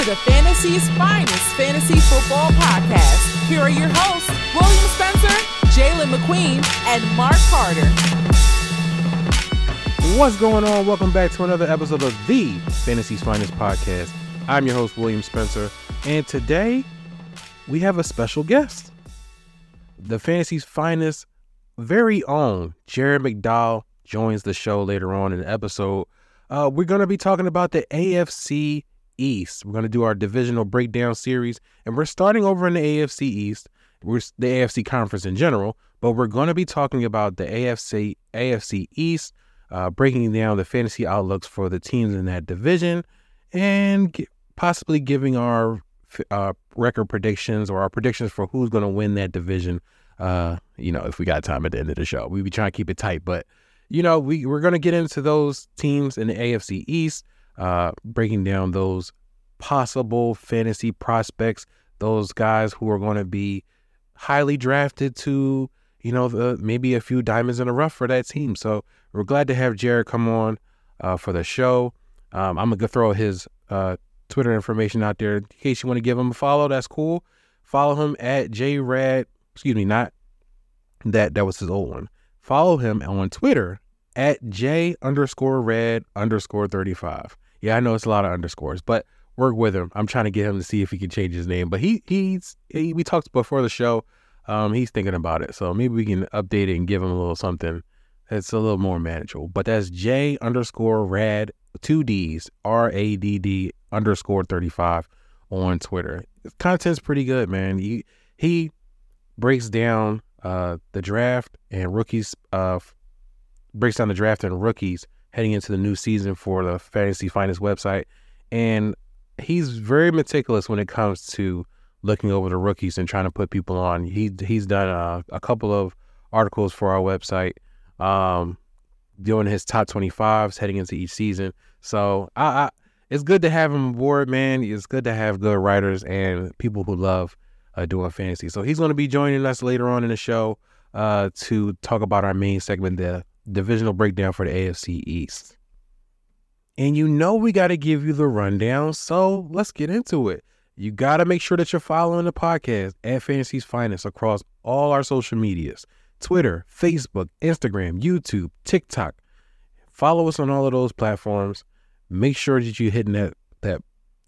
to the Fantasy's finest fantasy football podcast. Here are your hosts, William Spencer, Jalen McQueen, and Mark Carter. What's going on? Welcome back to another episode of the Fantasy's finest podcast. I'm your host, William Spencer, and today we have a special guest. The Fantasy's finest very own Jared McDowell joins the show later on in the episode. We're going to be talking about the AFC East. We're going to do our divisional breakdown series, and we're starting over in the AFC East. We're the AFC conference in general, but we're going to be talking about the AFC East, breaking down the fantasy outlooks for the teams in that division, and possibly giving our record predictions or our predictions for who's going to win that division. If we got time at the end of the show, we be trying to keep it tight, but we're going to get into those teams in the AFC East, breaking down those possible fantasy prospects, those guys who are going to be highly drafted to, maybe a few diamonds in the rough for that team. So we're glad to have Jared come on for the show. I'm going to throw his Twitter information out there in case you want to give him a follow. That's cool. Follow him at JRad. Excuse me, not that was his old one. Follow him on Twitter at J_Rad_35. Yeah, I know it's a lot of underscores, but work with him. I'm trying to get him to see if he can change his name, but we talked before the show. He's thinking about it, so maybe we can update it and give him a little something that's a little more manageable. But that's J_Rad, 2 Ds, RADD_35 on Twitter. His content's pretty good, man. He breaks down the draft and rookies, heading into the new season for the Fantasy Finest website. And he's very meticulous when it comes to looking over the rookies and trying to put people on. He's done a couple of articles for our website, doing his top 25s heading into each season. So it's good to have him aboard, man. It's good to have good writers and people who love doing fantasy. So he's going to be joining us later on in the show to talk about our main segment, the divisional breakdown for the AFC East. And we got to give you the rundown, so let's get into it. You got to make sure that you're following the podcast at Fantasy's Finest across all our social medias: Twitter, Facebook, Instagram, YouTube, TikTok. Follow us on all of those platforms. Make sure that you're hitting that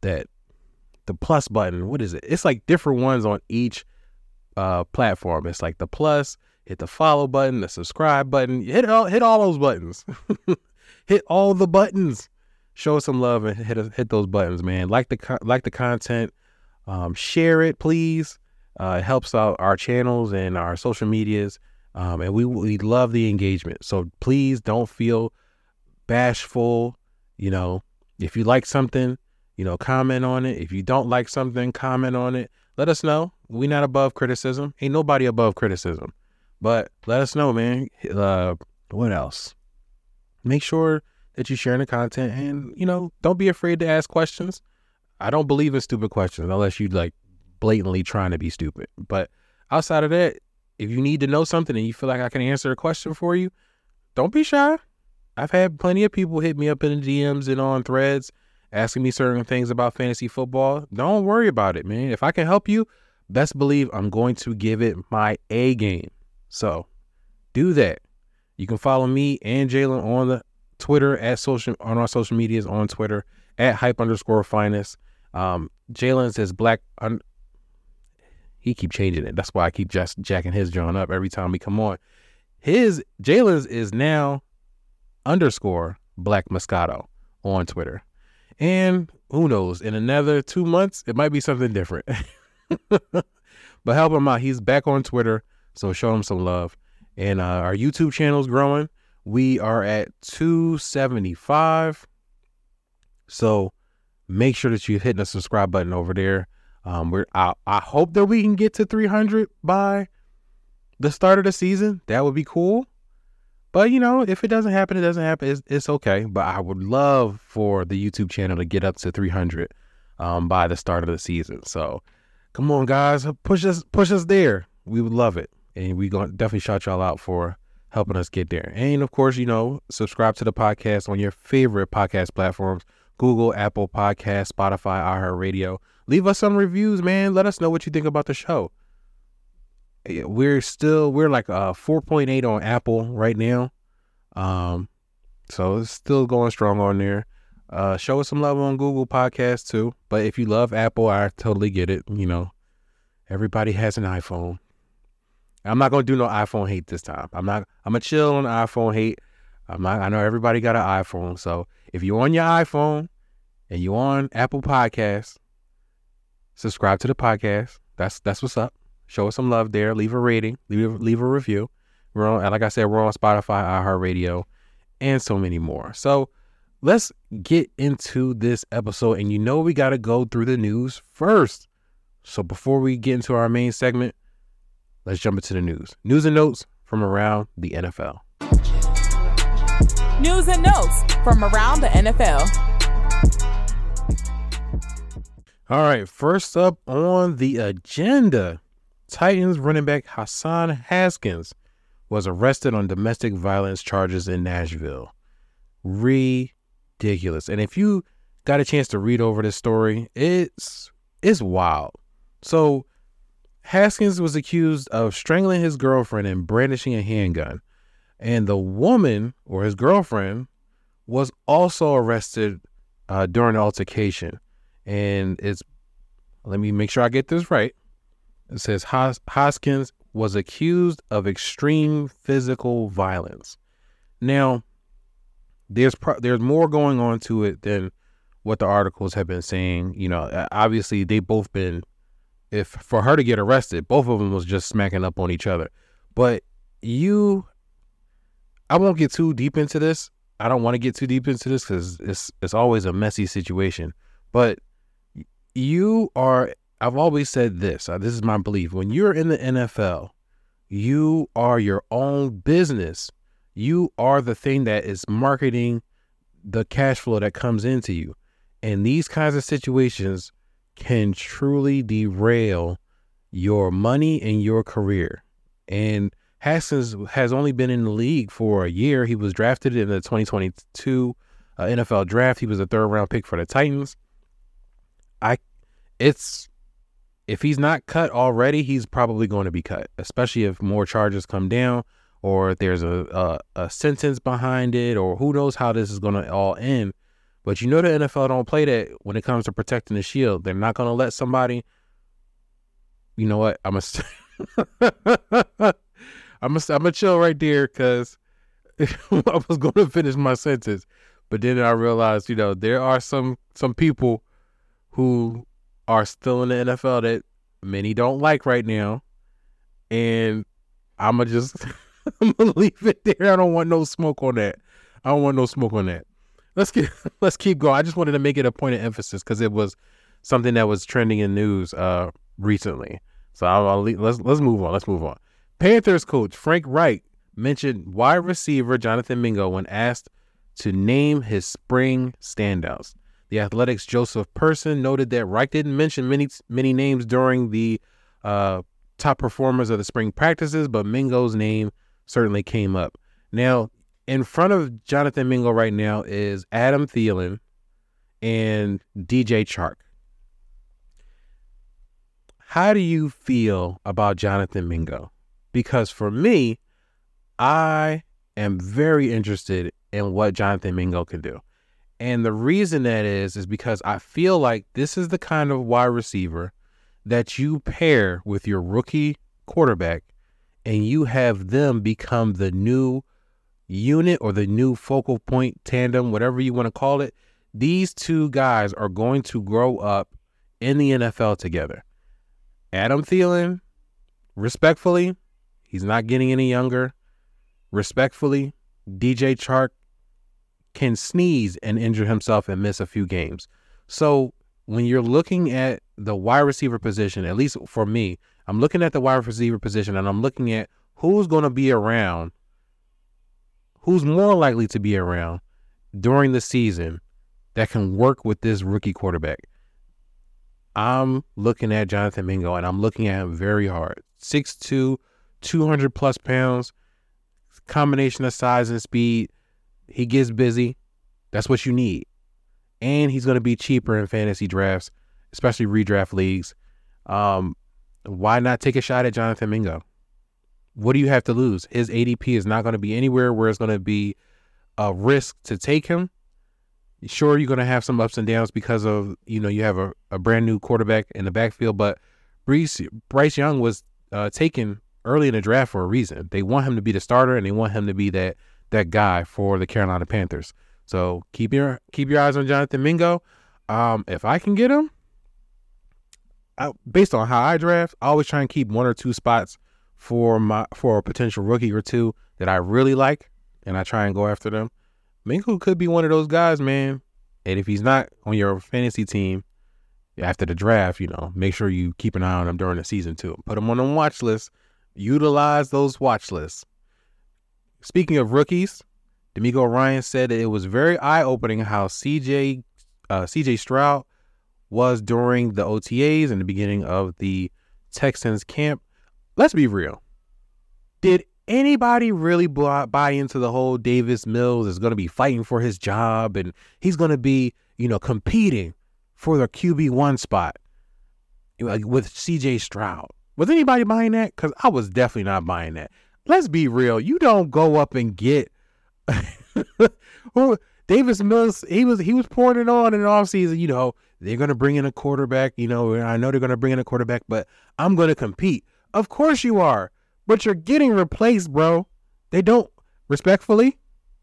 the plus button. What is it? It's like different ones on each platform. It's like the plus, hit the follow button, the subscribe button. Hit all those buttons. Hit all the buttons. Show us some love and hit those buttons, man. Like the content. Share it, please. It helps out our channels and our social medias. And we love the engagement. So please don't feel bashful. If you like something, comment on it. If you don't like something, comment on it. Let us know. We're not above criticism. Ain't nobody above criticism. But let us know, man. What else? Make sure that you're sharing the content, and, don't be afraid to ask questions. I don't believe in stupid questions unless you blatantly trying to be stupid. But outside of that, if you need to know something and you feel like I can answer a question for you, don't be shy. I've had plenty of people hit me up in the DMs and on threads asking me certain things about fantasy football. Don't worry about it, man. If I can help you, best believe I'm going to give it my A game. So do that. You can follow me and Jalen on the Twitter on our social medias on Twitter at hype_finest. Jalen says he keep changing it. That's why I keep just jacking his John up every time we come on. Jalen's is now _Black Moscato on Twitter. And who knows, in another 2 months, it might be something different. But help him out. He's back on Twitter, so show him some love. And our YouTube channel is growing. We are at 275. So make sure that you're hitting the subscribe button over there. I hope that we can get to 300 by the start of the season. That would be cool. But, if it doesn't happen, it doesn't happen. It's okay. But I would love for the YouTube channel to get up to 300 by the start of the season. So come on, guys. Push us there. We would love it. And we're going to definitely shout y'all out for helping us get there. And, of course, subscribe to the podcast on your favorite podcast platforms Google, Apple Podcasts, Spotify, iHeartRadio. Leave us some reviews, man. Let us know what you think about the show. We're like 4.8 on Apple right now. So it's still going strong on there. Show us some love on Google Podcasts too. But if you love Apple, I totally get it. You know, everybody has an iPhone. I'm not going to do no iPhone hate this time. I'm going to chill on iPhone hate. I know everybody got an iPhone. So if you're on your iPhone and you're on Apple Podcasts, subscribe to the podcast. That's what's up. Show us some love there. Leave a rating. Leave a review. We're on, like I said, we're on Spotify, iHeartRadio, and so many more. So let's get into this episode. And you know we got to go through the news first. So before we get into our main segment, let's jump into the news. News and notes from around the NFL. News and notes from around the NFL. All right, first up on the agenda, Titans running back Hassan Haskins was arrested on domestic violence charges in Nashville. Ridiculous. And if you got a chance to read over this story, it's wild. So Haskins was accused of strangling his girlfriend and brandishing a handgun. And the woman, or his girlfriend, was also arrested during the altercation. And let me make sure I get this right. It says Haskins was accused of extreme physical violence. Now, there's more going on to it than what the articles have been saying. You know, obviously they both been, if for her to get arrested, both of them was just smacking up on each other. But I won't get too deep into this. I don't want to get too deep into this because it's always a messy situation. But I've always said this. This is my belief. When you're in the NFL, you are your own business. You are the thing that is marketing the cash flow that comes into you. And these kinds of situations can truly derail your money and your career. And Haskins has only been in the league for a year. He was drafted in the 2022 NFL draft. He was a third-round pick for the Titans. If he's not cut already, he's probably going to be cut, especially if more charges come down or if there's a sentence behind it, or who knows how this is going to all end. But you know the NFL don't play that when it comes to protecting the shield. They're not going to let somebody, you know what, I'm gonna chill right there because I was going to finish my sentence. But then I realized, you know, there are some people who are still in the NFL that many don't like right now. And I'm going to leave it there. I don't want no smoke on that. Let's keep going. I just wanted to make it a point of emphasis because it was something that was trending in news recently. So let's move on. Panthers coach Frank Reich mentioned wide receiver Jonathan Mingo when asked to name his spring standouts. The Athletic's Joseph Person noted that Reich didn't mention many names during the top performers of the spring practices, but Mingo's name certainly came up. Now, in front of Jonathan Mingo right now is Adam Thielen and DJ Chark. How do you feel about Jonathan Mingo? Because for me, I am very interested in what Jonathan Mingo can do. And the reason that is because I feel like this is the kind of wide receiver that you pair with your rookie quarterback and you have them become the new unit or the new focal point tandem, whatever you want to call it. These two guys are going to grow up in the NFL together. Adam Thielen, respectfully, he's not getting any younger. Respectfully, DJ Chark can sneeze and injure himself and miss a few games. So when you're looking at the wide receiver position, at least for me, I'm looking at the wide receiver position and I'm looking at who's going to be around, who's more likely to be around during the season that can work with this rookie quarterback. I'm looking at Jonathan Mingo and I'm looking at him very hard. 6'2", 200 plus pounds, combination of size and speed. He gets busy. That's what you need. and he's going to be cheaper in fantasy drafts, especially redraft leagues. Why not take a shot at Jonathan Mingo? What do you have to lose? His ADP is not going to be anywhere where it's going to be a risk to take him. Sure, you're going to have some ups and downs because of, you have a brand new quarterback in the backfield, but Bryce Young was taken early in the draft for a reason. They want him to be the starter, and they want him to be that guy for the Carolina Panthers. So keep your eyes on Jonathan Mingo. If I can get him, based on how I draft, I always try and keep 1 or 2 spots for a potential rookie or two that I really like, and I try and go after them. Mingo could be one of those guys, man. And if he's not on your fantasy team after the draft, make sure you keep an eye on him during the season too. Put him on the watch list. Utilize those watch lists. Speaking of rookies, DeMeco Ryans said that it was very eye-opening how CJ Stroud was during the OTAs and the beginning of the Texans camp. Let's be real. Did anybody really buy into the whole Davis Mills is going to be fighting for his job and he's going to be, competing for the QB1 spot with CJ Stroud? Was anybody buying that? Because I was definitely not buying that. Let's be real. You don't go up and get Davis Mills. He was pouring it on in the offseason. They're going to bring in a quarterback. I know they're going to bring in a quarterback, but I'm going to compete. Of course you are. But you're getting replaced, bro. They don't, respectfully,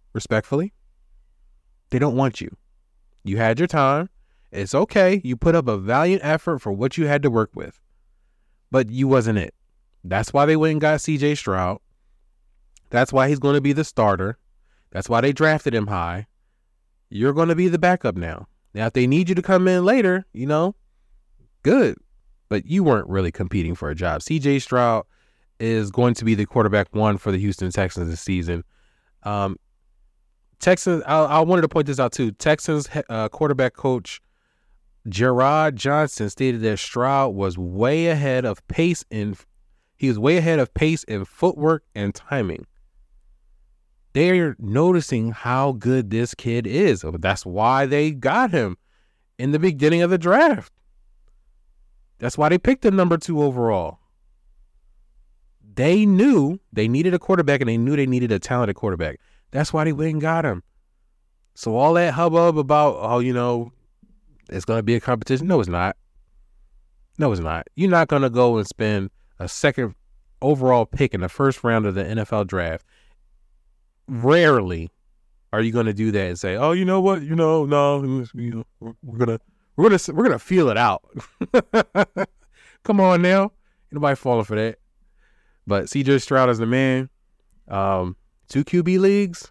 they don't want you. You had your time. It's okay. You put up a valiant effort for what you had to work with. But you wasn't it. That's why they went and got CJ Stroud. That's why he's going to be the starter. That's why they drafted him high. You're going to be the backup now. Now, if they need you to come in later, good. But you weren't really competing for a job. CJ Stroud is going to be the quarterback 1 for the Houston Texans this season. Texans, I wanted to point this out too. Texans quarterback coach Gerard Johnson stated that Stroud was way ahead of pace in footwork and timing. They're noticing how good this kid is. That's why they got him in the beginning of the draft. That's why they picked him number 2 overall. They knew they needed a quarterback, and they knew they needed a talented quarterback. That's why they went and got him. So all that hubbub about, it's going to be a competition. No, it's not. No, it's not. You're not going to go and spend a second overall pick in the first round of the NFL draft. Rarely are you going to do that and say, "Oh, you know what? No, we're gonna feel it out." Come on now, ain't nobody falling for that. But CJ Stroud is the man. 2 QB leagues,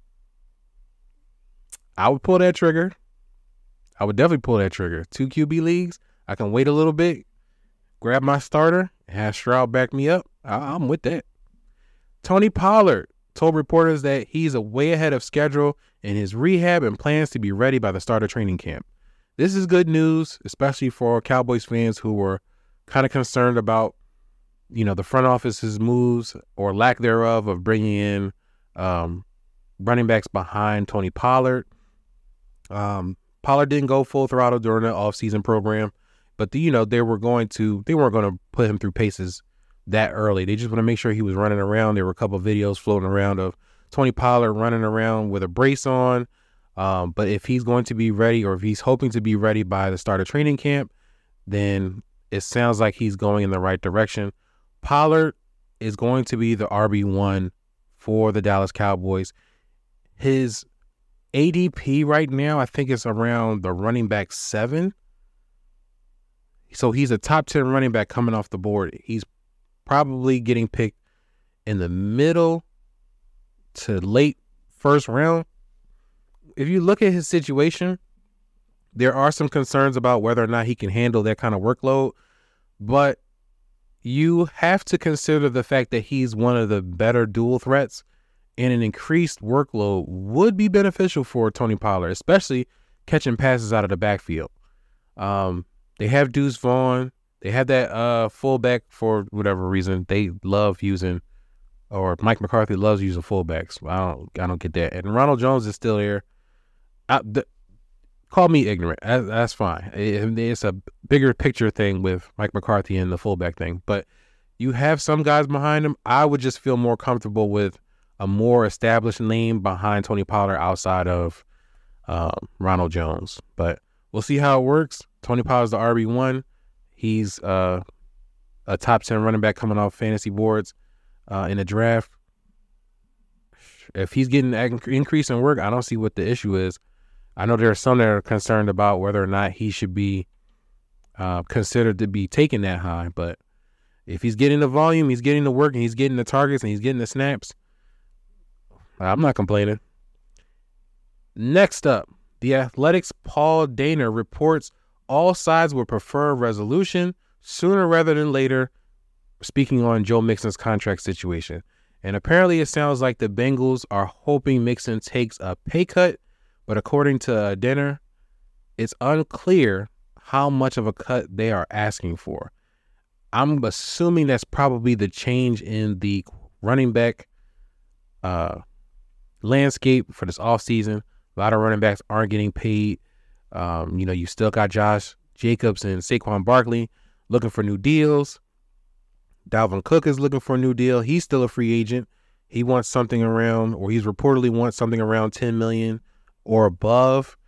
I would pull that trigger. I would definitely pull that trigger. 2 QB leagues, I can wait a little bit, grab my starter, and have Stroud back me up. I'm with that. Tony Pollard told reporters that he's way ahead of schedule in his rehab and plans to be ready by the start of training camp. This is good news, especially for Cowboys fans who were kind of concerned about, the front office's moves or lack thereof of bringing in running backs behind Tony Pollard. Pollard didn't go full throttle during the offseason program, but they weren't going to put him through paces that early. They just want to make sure he was running around. There were a couple of videos floating around of Tony Pollard running around with a brace on. But if he's going to be ready, or if he's hoping to be ready by the start of training camp, then it sounds like he's going in the right direction. Pollard is going to be the RB1 for the Dallas Cowboys. His ADP right now, I think it's around the running back 7. So he's a top 10 running back coming off the board. He's probably getting picked in the middle to late first round. If you look at his situation, there are some concerns about whether or not he can handle that kind of workload, but you have to consider the fact that he's one of the better dual threats, and an increased workload would be beneficial for Tony Pollard, especially catching passes out of the backfield. They have Deuce Vaughn. They have that fullback for whatever reason. They love using, or Mike McCarthy loves using fullbacks. I don't get that. And Ronald Jones is still there. call me ignorant. That's fine. It's a bigger picture thing with Mike McCarthy and the fullback thing. But you have some guys behind him. I would just feel more comfortable with a more established name behind Tony Pollard outside of Ronald Jones. But we'll see how it works. Tony Pollard's the RB1. He's a top 10 running back coming off fantasy boards in the draft. If he's getting an increase in work, I don't see what the issue is. I know there are some that are concerned about whether or not he should be considered to be taken that high. But if he's getting the volume, he's getting the work, and he's getting the targets, and he's getting the snaps, I'm not complaining. Next up, The Athletic's Paul Dehner reports all sides would prefer resolution sooner rather than later, speaking on Joe Mixon's contract situation. And apparently it sounds like the Bengals are hoping Mixon takes a pay cut, but according to Dehner, it's unclear how much of a cut they are asking for. I'm assuming that's probably the change in the running back landscape for this offseason. A lot of running backs aren't getting paid. You still got Josh Jacobs and Saquon Barkley looking for new deals. Dalvin Cook is looking for a new deal. He's still a free agent. He wants something around, or he's reportedly wants something around $10 million or above.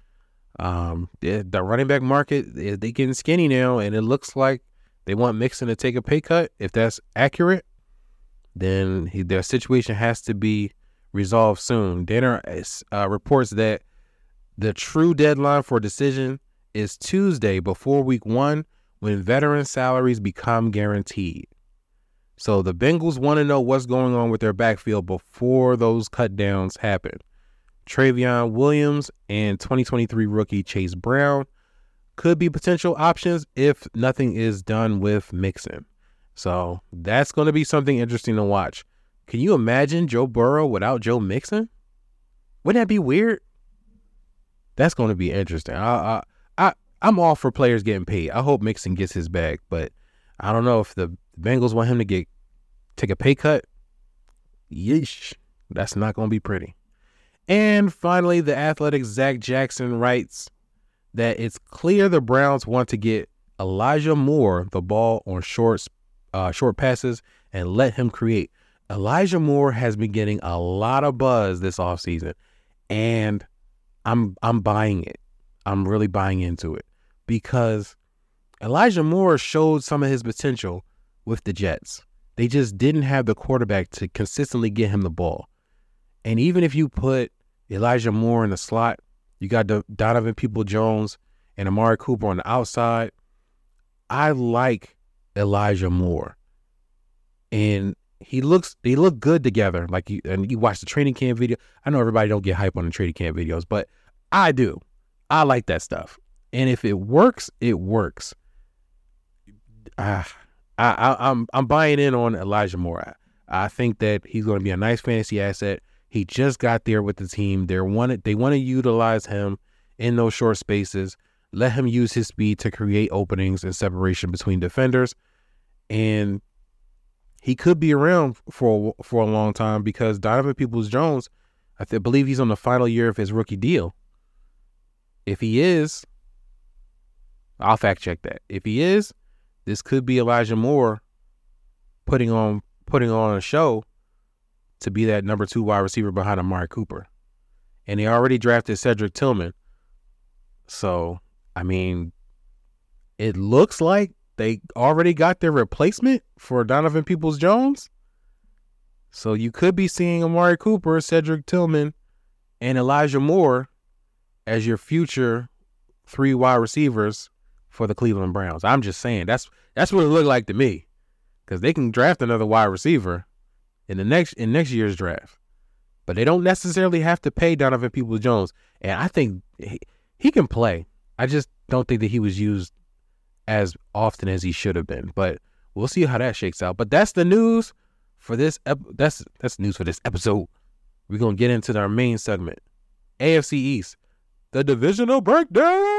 The running back market, they getting skinny now, and it looks like they want Mixon to take a pay cut. If that's accurate, then their situation has to be resolved soon. Dehner reports that the true deadline for decision is Tuesday before week 1, when veteran salaries become guaranteed. So the Bengals want to know what's going on with their backfield before those cut downs happen. Travion Williams and 2023 rookie Chase Brown could be potential options if nothing is done with Mixon. So that's going to be something interesting to watch. Can you imagine Joe Burrow without Joe Mixon? Wouldn't that be weird? That's going to be interesting. I'm all for players getting paid. I hope Mixon gets his bag, but I don't know if the Bengals want him to take a pay cut. Yeesh, that's not going to be pretty. And finally, The Athletic's Zach Jackson writes that it's clear the Browns want to get Elijah Moore the ball on short passes and let him create. Elijah Moore has been getting a lot of buzz this offseason, and I'm buying it. I'm really buying into it because Elijah Moore showed some of his potential with the Jets. They just didn't have the quarterback to consistently get him the ball. And even if you put Elijah Moore in the slot, you got Donovan Peoples-Jones and Amari Cooper on the outside. I like Elijah Moore. And they look good together. And you watch the training camp video. I know everybody don't get hype on the training camp videos, but I do. I like that stuff. And if it works, it works. I'm buying in on Elijah Moore. I think that he's going to be a nice fantasy asset. He just got there with the team. They want to utilize him in those short spaces. Let him use his speed to create openings and separation between defenders. And he could be around for a long time because Donovan Peoples-Jones, I believe he's on the final year of his rookie deal. If he is, I'll fact check that. If he is, this could be Elijah Moore putting on a show to be that number 2 wide receiver behind Amari Cooper. And they already drafted Cedric Tillman. So, I mean, it looks like they already got their replacement for Donovan Peoples-Jones. So you could be seeing Amari Cooper, Cedric Tillman, and Elijah Moore as your future 3 wide receivers for the Cleveland Browns. I'm just saying, that's what it looked like to me. Because they can draft another wide receiver in next year's draft. But they don't necessarily have to pay Donovan Peoples-Jones. And I think he can play. I just don't think that he was used as often as he should have been. But we'll see how that shakes out. But that's the news for this. That's news for this episode. We're going to get into our main segment. AFC East, the divisional breakdown.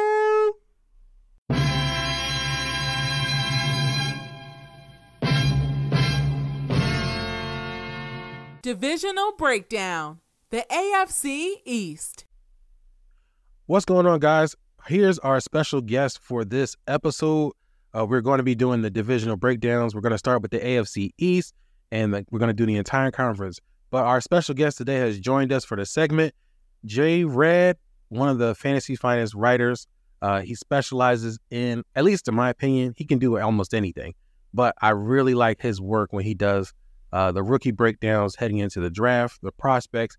Divisional breakdown. The AFC East. What's going on, guys? here's our special guest for this episode. We're going to be doing the divisional breakdowns. We're going to start with the AFC East, and we're going to do the entire conference. But our special guest today has joined us for the segment, Jay Rad, one of the Fantasy Finest writers. He specializes in, at least in my opinion, he can do almost anything. But I really like his work when he does the rookie breakdowns heading into the draft, the prospects.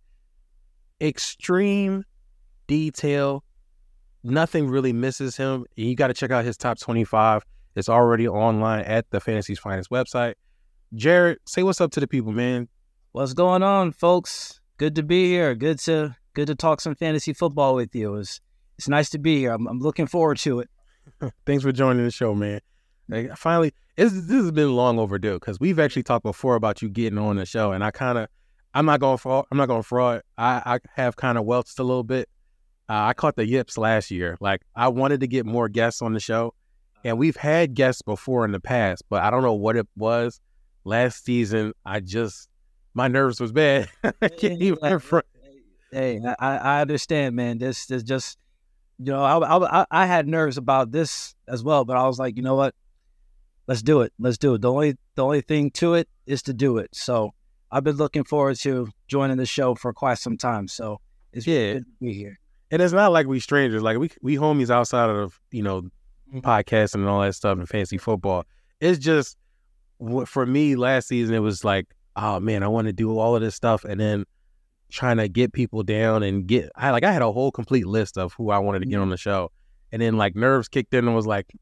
Extreme detail. Nothing really misses him. You got to check out his top 25. It's already online at the Fantasy's Finest website. Jared, say what's up to the people, man. What's going on, folks? Good to be here. Good to talk some fantasy football with you. It's nice to be here. I'm looking forward to it. Thanks for joining the show, man. Finally, this has been long overdue because we've actually talked before about you getting on the show, and I'm not going fraud. I have kind of welched a little bit. I caught the yips last year. Like, I wanted to get more guests on the show, and we've had guests before in the past, but I don't know what it was. Last season, my nerves was bad. I can't even front. Hey, I understand, man. This just, I had nerves about this as well, but I was like, you know what? Let's do it. The only thing to it is to do it. So I've been looking forward to joining the show for quite some time. So it's good to be here. And it's not like we strangers. Like we homies outside of, podcasting and all that stuff and fantasy football. It's just, for me last season, it was like, oh man, I want to do all of this stuff. And then trying to get people down and I had a whole complete list of who I wanted to get on the show. And then like nerves kicked in and was like,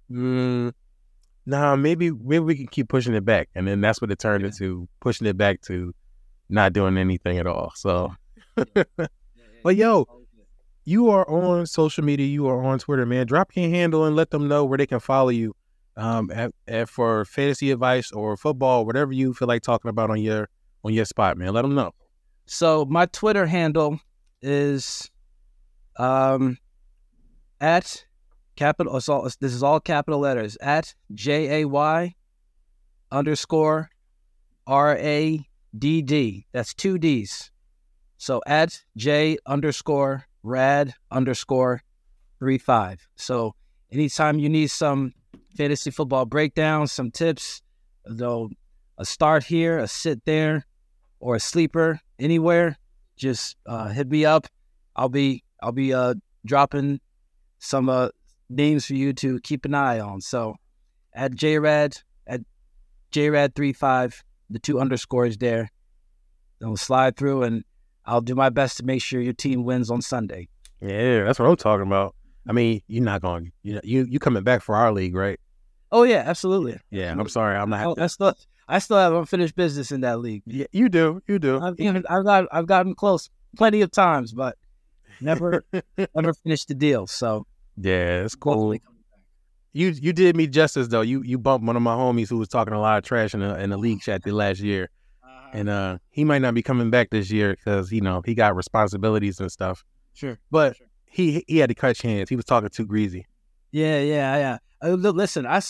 nah, maybe we can keep pushing it back. And then that's what it turned into, pushing it back to not doing anything at all. So, but yo, you are on social media. You are on Twitter, man. Drop your handle and let them know where they can follow you for fantasy advice or football, whatever you feel like talking about on your spot, man. Let them know. So my Twitter handle is at capital. So this is all capital letters, at JAY_RADD. That's 2 Ds. So at J_Rad_35. So anytime you need some fantasy football breakdowns, some tips, though, a start here, a sit there, or a sleeper anywhere, just hit me up. I'll be dropping some names for you to keep an eye on. So at JRad35, the 2 underscores there. Then we'll slide through, and I'll do my best to make sure your team wins on Sunday. Yeah, that's what I'm talking about. I mean, you're not going. You coming back for our league, right? Oh yeah, absolutely. Yeah, I'm sorry, I'm not. I still have unfinished business in that league. Yeah, you do. I've gotten close plenty of times, but never finished the deal. So yeah, it's cool. You did me justice though. You bumped one of my homies who was talking a lot of trash in the league chat the last year, and he might not be coming back this year because he got responsibilities and stuff. Sure, but he had to cut chance. He was talking too greasy. Yeah. Listen, I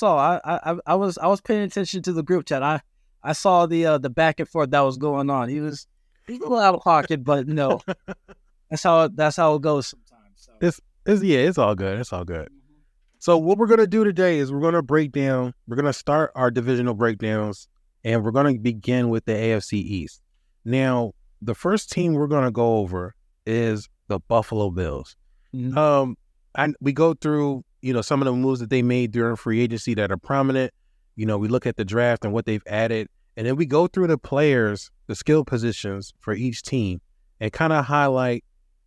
was paying attention to the group chat. I saw the back and forth that was going on. He was a little out of pocket, but that's how it goes sometimes. So. It's all good. It's all good. So what we're gonna do today is we're gonna start our divisional breakdowns, and we're gonna begin with the AFC East. Now, the first team we're gonna go over is the Buffalo Bills. Mm-hmm. We go through some of the moves that they made during free agency that are prominent. We look at the draft and what they've added, and then we go through the players, the skill positions for each team, and kind of highlight,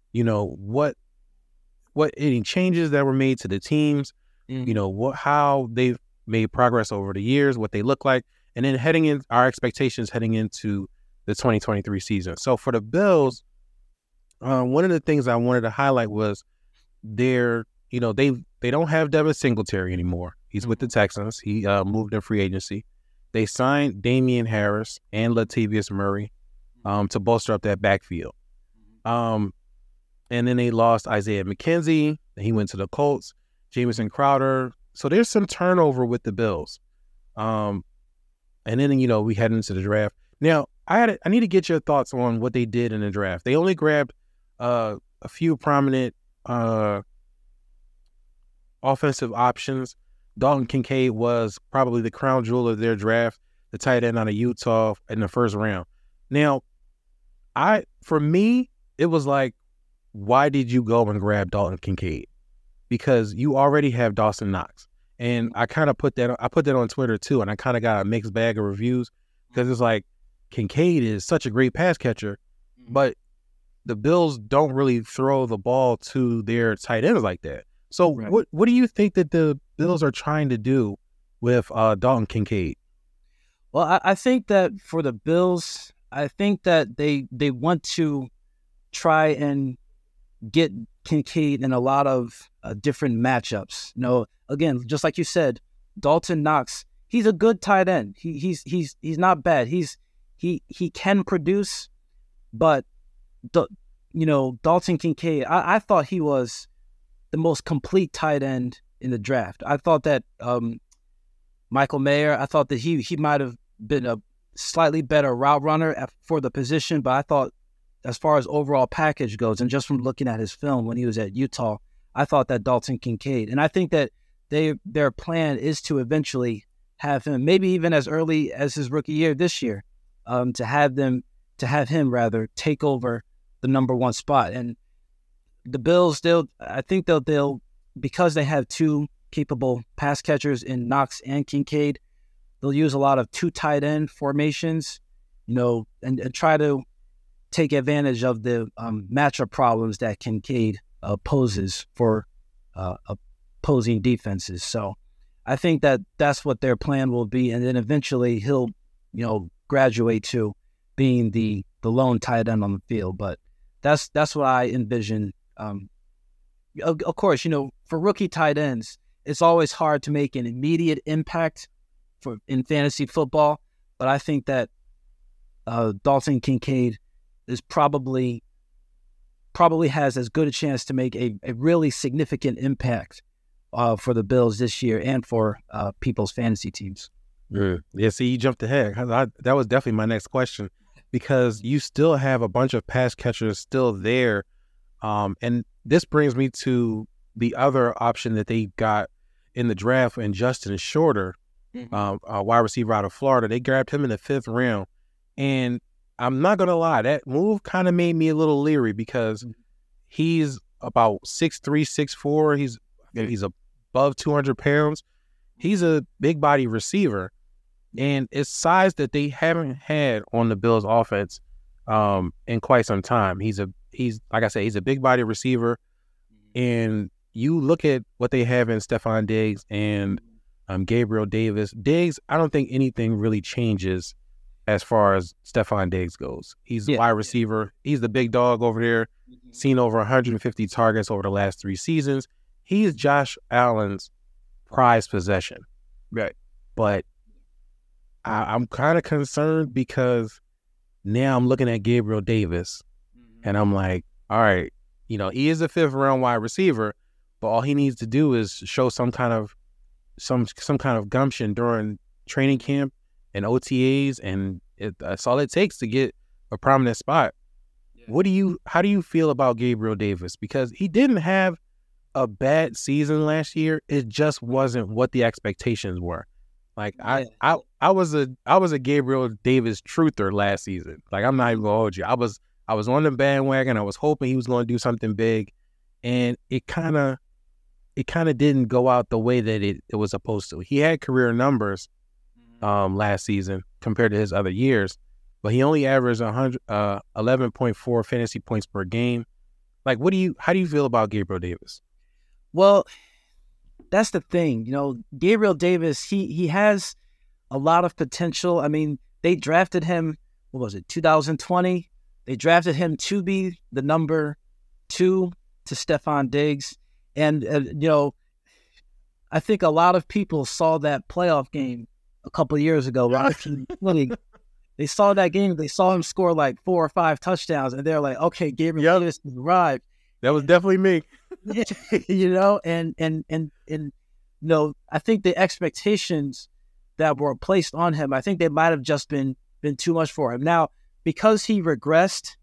what any changes that were made to the teams, how they've made progress over the years, what they look like, and then our expectations heading into the 2023 season. So for the Bills, one of the things I wanted to highlight was they don't have Devin Singletary anymore. He's with the Texans. He moved in free agency. They signed Damian Harris and Latavius Murray to bolster up that backfield. And then they lost Isaiah McKenzie. He went to the Colts. Jamison Crowder. So there's some turnover with the Bills. And then, we head into the draft. Now, I need to get your thoughts on what they did in the draft. They only grabbed a few prominent offensive options, Dalton Kincaid was probably the crown jewel of their draft, the tight end out of Utah in the first round. Now, for me, it was like, why did you go and grab Dalton Kincaid? Because you already have Dawson Knox. And I kind of put that on Twitter too, and I kind of got a mixed bag of reviews because it's like Kincaid is such a great pass catcher, but the Bills don't really throw the ball to their tight ends like that. So what do you think that the Bills are trying to do with Dalton Kincaid? Well, I think that for the Bills, I think that they want to try and get Kincaid in a lot of different matchups. You know, again, just like you said, Dalton Knox, he's a good tight end. He's not bad. He can produce, but Dalton Kincaid, I thought he was the most complete tight end in the draft. I thought that Michael Mayer, I thought that he might have been a slightly better route runner for the position, but I thought as far as overall package goes, and just from looking at his film when he was at Utah, I thought that Dalton Kincaid, and I think that their plan is to eventually have him, maybe even as early as his rookie year this year, to have him take over the number one spot. And the Bills, I think they'll because they have two capable pass catchers in Knox and Kincaid, they'll use a lot of two tight end formations, and try to take advantage of the matchup problems that Kincaid poses for opposing defenses. So I think that that's what their plan will be, and then eventually he'll, graduate to being the lone tight end on the field. But that's what I envision. Of course, for rookie tight ends, it's always hard to make an immediate impact in fantasy football. But I think that Dalton Kincaid is probably has as good a chance to make a really significant impact for the Bills this year and for people's fantasy teams. Yeah, see, you jumped ahead. That was definitely my next question, because you still have a bunch of pass catchers still there. And this brings me to the other option that they got in the draft, and Justin Shorter, a wide receiver out of Florida. They grabbed him in the 5th round. And I'm not going to lie, that move kind of made me a little leery because he's about 6'3", 6'4". He's above 200 pounds. He's a big body receiver. And it's size that they haven't had on the Bills offense in quite some time. He's like I said, he's a big body receiver. And you look at what they have in Stephon Diggs and Gabriel Davis. Diggs, I don't think anything really changes as far as Stephon Diggs goes. He's a wide receiver. He's the big dog over there, seen over 150 targets over the last 3 seasons. He's Josh Allen's prized possession. Right. But I'm kind of concerned because now I'm looking at Gabriel Davis and I'm like, all right, he is a 5th round wide receiver, but all he needs to do is show some kind of gumption during training camp and OTAs, and that's all it takes to get a prominent spot. Yeah. How do you feel about Gabriel Davis? Because he didn't have a bad season last year. It just wasn't what the expectations were. Like I was a Gabriel Davis truther last season. Like, I'm not even gonna hold you. I was on the bandwagon. I was hoping he was going to do something big, and it kind of didn't go out the way that it was supposed to. He had career numbers last season compared to his other years, but he only averaged 11.4 fantasy points per game. Like, how do you feel about Gabriel Davis? Well, that's the thing. Gabriel Davis, he has a lot of potential. I mean, they drafted him, 2020? They drafted him to be the number 2 to Stephon Diggs. And, I think a lot of people saw that playoff game a couple of years ago, right? They saw that game. They saw him score like 4 or 5 touchdowns, and they're like, okay, Gabriel Davis has arrived. That was definitely me. I think the expectations that were placed on him, I think they might have just been too much for him. Now, because he regressed,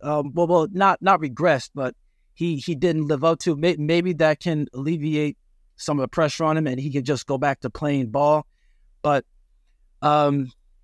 not regressed, but he didn't live up to, maybe that can alleviate some of the pressure on him, and he can just go back to playing ball. But I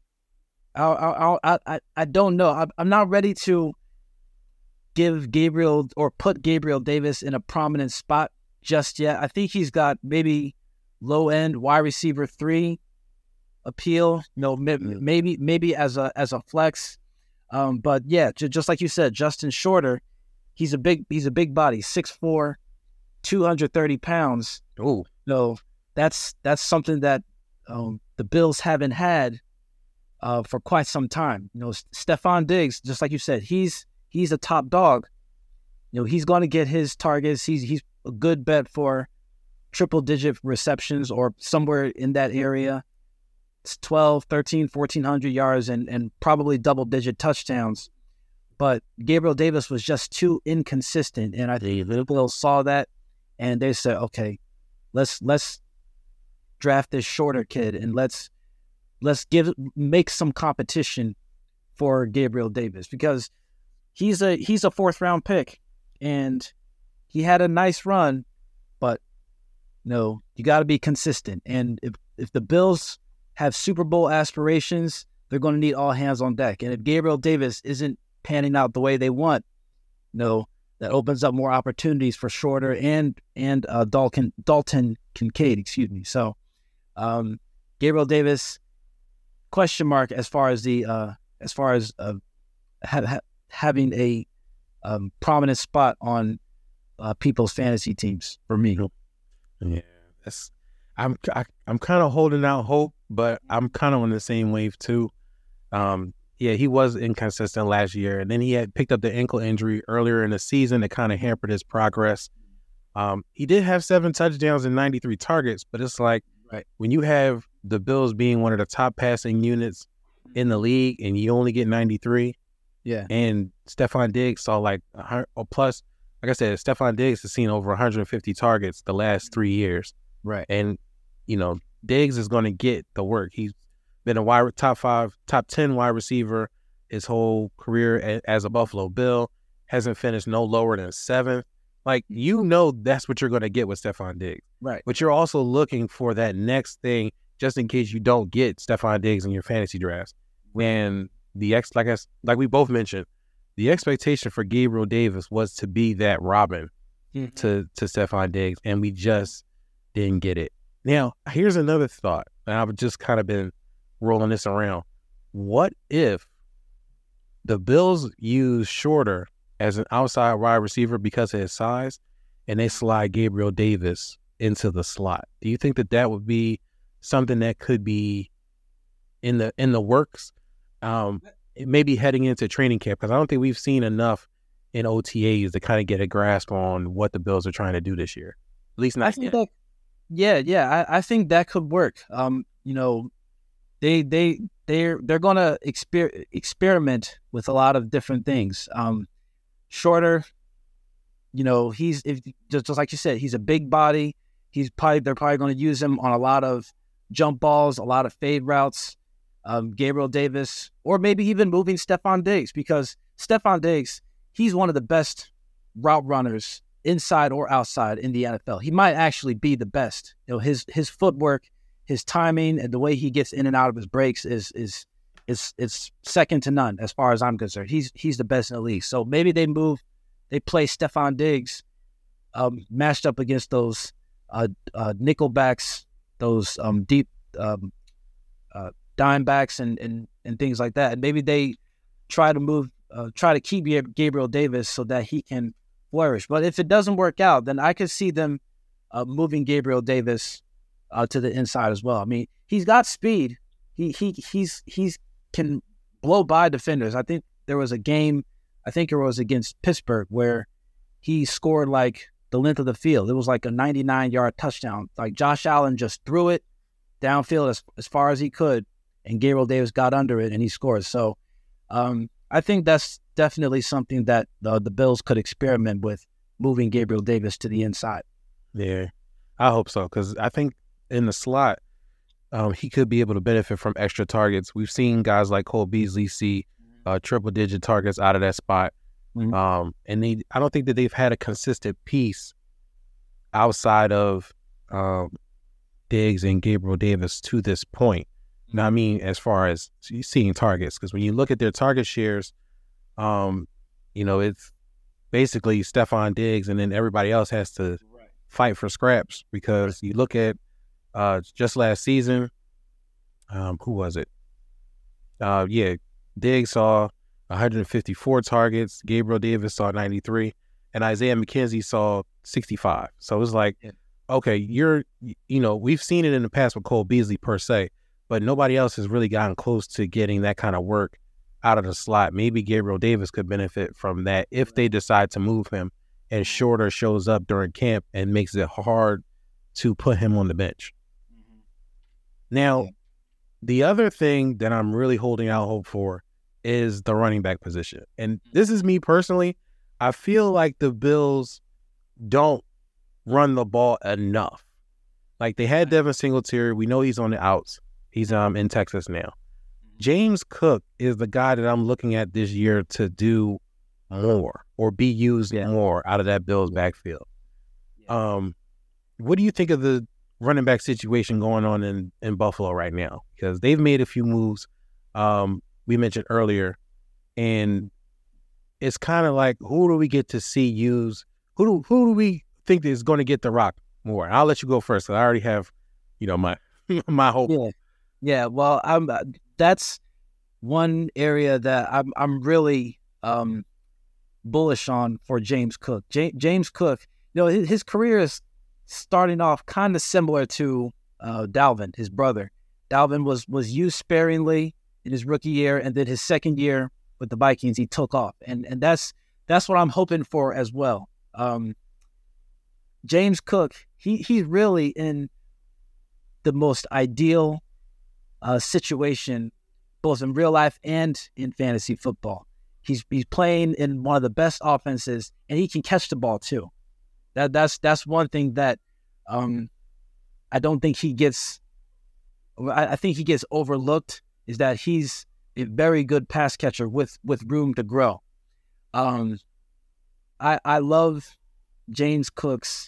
don't know. I'm not ready to give Gabriel or put Gabriel Davis in a prominent spot just yet. I think he's got maybe low end wide receiver 3 appeal. Maybe as a flex. But yeah, just like you said, Justin Shorter, he's a big body, 6'4", 230 pounds. Oh, No, that's something that the Bills haven't had for quite some time. Stephon Diggs, just like you said, he's a top dog. He's going to get his targets. He's a good bet for triple-digit receptions or somewhere in that area. It's 12, 13, 1,400 yards and probably double-digit touchdowns. But Gabriel Davis was just too inconsistent, and I think the Bills saw that, and they said, okay, let's draft this Shorter kid, and let's make some competition for Gabriel Davis, because he's a 4th-round pick, and he had a nice run, but you got to be consistent. And if the Bills have Super Bowl aspirations, they're going to need all hands on deck. And if Gabriel Davis isn't panning out the way they want, that opens up more opportunities for Shorter and Dalton Kincaid, excuse me. So Gabriel Davis, question mark as far as having a prominent spot on people's fantasy teams for me. Yeah, I'm kind of holding out hope, but I'm kind of on the same wave too. Yeah, he was inconsistent last year, and then he had picked up the ankle injury earlier in the season that kind of hampered his progress. He did have 7 touchdowns and 93 targets, but it's like when you have the Bills being one of the top passing units in the league and you only get 93, and Stephon Diggs saw like 100 or plus. Like I said, Stephon Diggs has seen over 150 targets the last 3 years. Right. And, Diggs is going to get the work. He's been a top 10 wide receiver his whole career as a Buffalo Bill. Hasn't finished no lower than 7th. Like, that's what you're going to get with Stephon Diggs. Right. But you're also looking for that next thing just in case you don't get Stephon Diggs in your fantasy drafts. When like we both mentioned, the expectation for Gabriel Davis was to be that Robin to Stephon Diggs, and we just didn't get it. Now, here's another thought, and I've just kind of been rolling this around. What if the Bills use Shorter as an outside wide receiver because of his size, and they slide Gabriel Davis into the slot? Do you think that would be something that could be in the works? Maybe heading into training camp, because I don't think we've seen enough in OTAs to kind of get a grasp on what the Bills are trying to do this year. At least not yet. I think that could work. They're going to experiment with a lot of different things. Shorter, he's just like you said, he's a big body. They're probably going to use him on a lot of jump balls, a lot of fade routes. Gabriel Davis, or maybe even moving Stephon Diggs, because Stephon Diggs, he's one of the best route runners inside or outside in the NFL. He might actually be the best. His footwork, his timing, and the way he gets in and out of his breaks is second to none as far as I'm concerned. He's the best in the league. So maybe they play Stephon Diggs matched up against those nickel backs, those deep dime backs and things like that. And maybe they try to keep Gabriel Davis so that he can flourish. But if it doesn't work out, then I could see them moving Gabriel Davis to the inside as well. I mean, he's got speed. He's can blow by defenders. I think there was a game, I think it was against Pittsburgh, where he scored like the length of the field. It was like a 99-yard touchdown. Like Josh Allen just threw it downfield as far as he could, and Gabriel Davis got under it and he scored. So I think that's definitely something that the Bills could experiment with, moving Gabriel Davis to the inside. Yeah, I hope so, because I think in the slot, he could be able to benefit from extra targets. We've seen guys like Cole Beasley see triple-digit targets out of that spot. And I don't think that they've had a consistent piece outside of Diggs and Gabriel Davis to this point. Now, I mean, as far as seeing targets, because when you look at their target shares, it's basically Stephon Diggs, and then everybody else has to fight for scraps, because you look at just last season, who was it? Diggs saw 154 targets, Gabriel Davis saw 93, and Isaiah McKenzie saw 65. So it's like, okay, we've seen it in the past with Cole Beasley per se, but nobody else has really gotten close to getting that kind of work out of the slot. Maybe Gabriel Davis could benefit from that if they decide to move him and Shorter shows up during camp and makes it hard to put him on the bench. Now, the other thing that I'm really holding out hope for is the running back position. And this is me personally. I feel like the Bills don't run the ball enough. Like, they had Devin Singletary. We know he's on the outs. He's in Texas now. James Cook is the guy that I'm looking at this year to do more or be used more out of that Bills backfield. What do you think of the running back situation going on in Buffalo right now? Because they've made a few moves we mentioned earlier, and it's kind of like, who do we get to see use? Who do we think is going to get the rock more? I'll let you go first, because I already have, my hope. Yeah. Well, that's one area that I'm really bullish on for James Cook. James Cook, his career is starting off kind of similar to Dalvin, his brother. Dalvin was used sparingly in his rookie year, and then his second year with the Vikings, he took off, and that's what I'm hoping for as well. James Cook, he's really in the most ideal situation, both in real life and in fantasy football. He's playing in one of the best offenses, and he can catch the ball too. That's one thing that I don't think he gets. I think he gets overlooked, is that he's a very good pass catcher with room to grow. I love James Cook's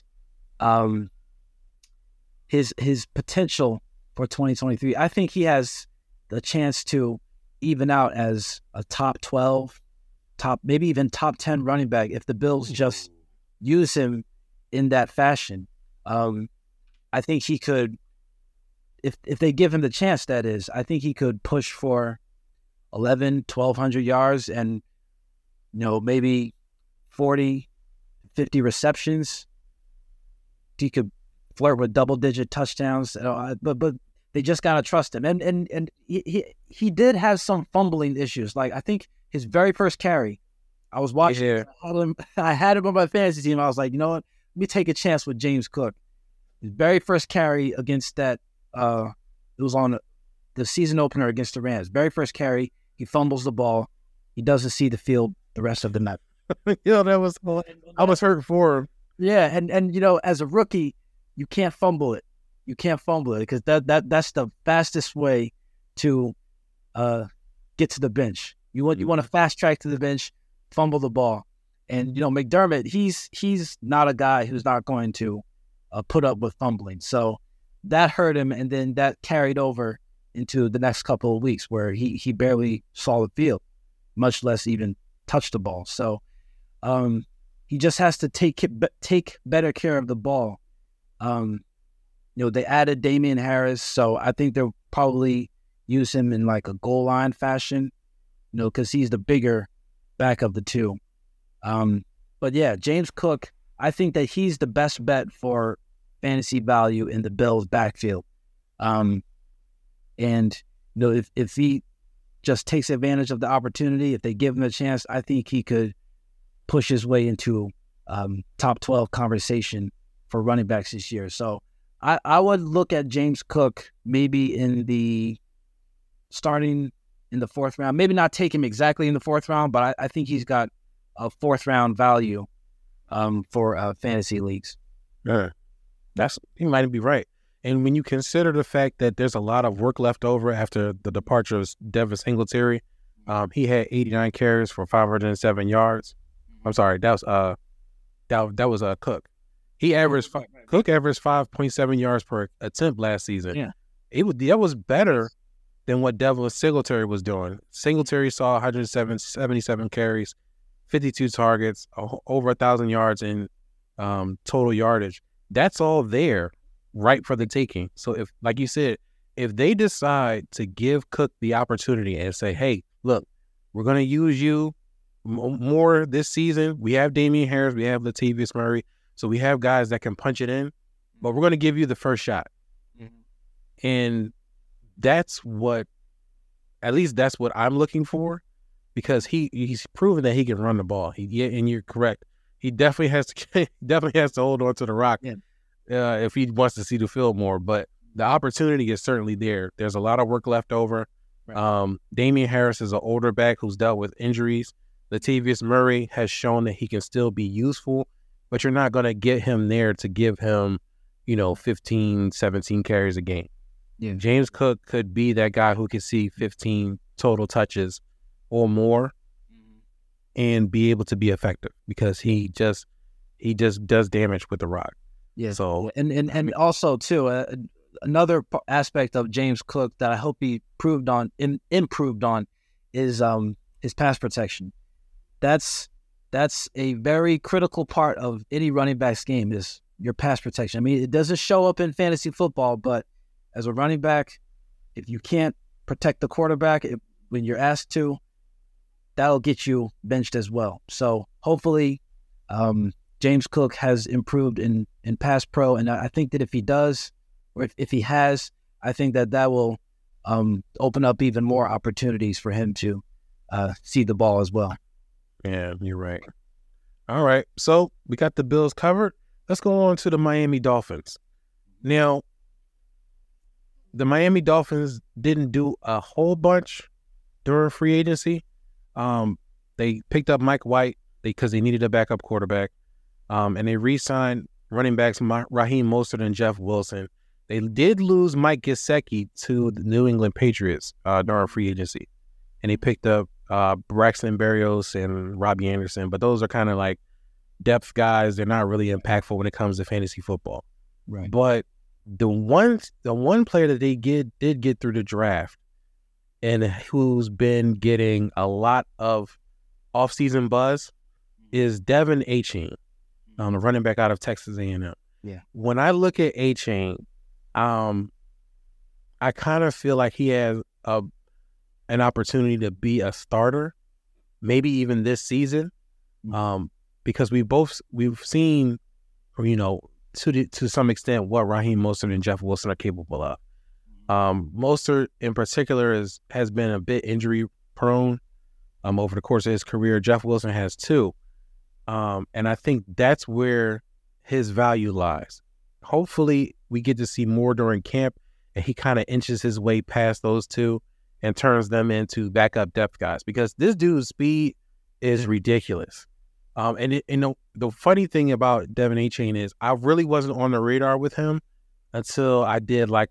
his potential for 2023. I think he has the chance to even out as a top 12, maybe even top 10 running back if the Bills just use him in that fashion. I think he could, if they give him the chance, that is, I think he could push for 1,200 yards and, maybe 40, 50 receptions. He could flirt with double-digit touchdowns, but they just gotta trust him. And he did have some fumbling issues. Like, I think his very first carry, I was watching. I had him on my fantasy team. I was like, you know what? Let me take a chance with James Cook. His very first carry against that, it was on the season opener against the Rams. Very first carry, he fumbles the ball. He doesn't see the field the rest of the night. I was hurt for him. Yeah, and as a rookie, you can't fumble it. You can't fumble it, because that's the fastest way to get to the bench. You want to fast track to the bench, fumble the ball. And McDermott, he's not a guy who's not going to put up with fumbling. So that hurt him, and then that carried over into the next couple of weeks where he barely saw the field, much less even touch the ball. So he just has to take better care of the ball. They added Damian Harris, so I think they'll probably use him in like a goal line fashion, because he's the bigger back of the two. But yeah, James Cook, I think that he's the best bet for fantasy value in the Bills backfield. And if he just takes advantage of the opportunity, if they give him a chance, I think he could push his way into top 12 conversation for running backs this year. So I would look at James Cook maybe starting in the fourth round. Maybe not take him exactly in the fourth round, but I think he's got a fourth round value for fantasy leagues. Yeah, you might be right. And when you consider the fact that there's a lot of work left over after the departure of Devin Singletary, he had 89 carries for 507 yards. I'm sorry, that was Cook. He averaged Cook averaged 5.7 yards per attempt last season. Yeah. That was better than what Devin Singletary was doing. Singletary saw 177 carries, 52 targets, over 1,000 yards in total yardage. That's all there, right for the taking. So if, like you said, if they decide to give Cook the opportunity and say, hey, look, we're going to use you more this season. We have Damian Harris, we have Latavius Murray, so we have guys that can punch it in, but we're going to give you the first shot. Mm-hmm. And that's what I'm looking for, because he's proven that he can run the ball. And you're correct. He definitely has to hold on to the rock if he wants to see the field more. But the opportunity is certainly there. There's a lot of work left over. Right. Damian Harris is an older back who's dealt with injuries. Latavius Murray has shown that he can still be useful, but you're not going to get him there to give him, 15, 17 carries a game. Yeah. James Cook could be that guy who can see 15 total touches or more and be able to be effective, because he just does damage with the rock. Yeah. So and also too, another aspect of James Cook that I hope he improved on is his pass protection. That's a very critical part of any running back's game, is your pass protection. I mean, it doesn't show up in fantasy football, but as a running back, if you can't protect the quarterback when you're asked to, that'll get you benched as well. So hopefully James Cook has improved in pass pro, and I think that if he does, or if he has, I think that will open up even more opportunities for him to see the ball as well. Yeah, you're right. All right, so we got the Bills covered. Let's go on to the Miami Dolphins. Now, the Miami Dolphins didn't do a whole bunch during free agency. They picked up Mike White because they needed a backup quarterback, and they re-signed running backs Raheem Mostert and Jeff Wilson. They did lose Mike Gesicki to the New England Patriots during free agency, and they picked up Braxton Berrios and Robbie Anderson, but those are kind of like depth guys. They're not really impactful when it comes to fantasy football. Right. But the one player that they did get through the draft, and who's been getting a lot of offseason buzz, is Devin Achane, the running back out of Texas A&M. Yeah. When I look at Achane, I kind of feel like he has an opportunity to be a starter, maybe even this season, because we've seen, to some extent, what Raheem Mostert and Jeff Wilson are capable of. Mostert in particular has been a bit injury prone over the course of his career. Jeff Wilson has too, and I think that's where his value lies. Hopefully, we get to see more during camp, and he kind of inches his way past those two and turns them into backup depth guys, because this dude's speed is ridiculous. And the funny thing about Devin Achane is I really wasn't on the radar with him until I did like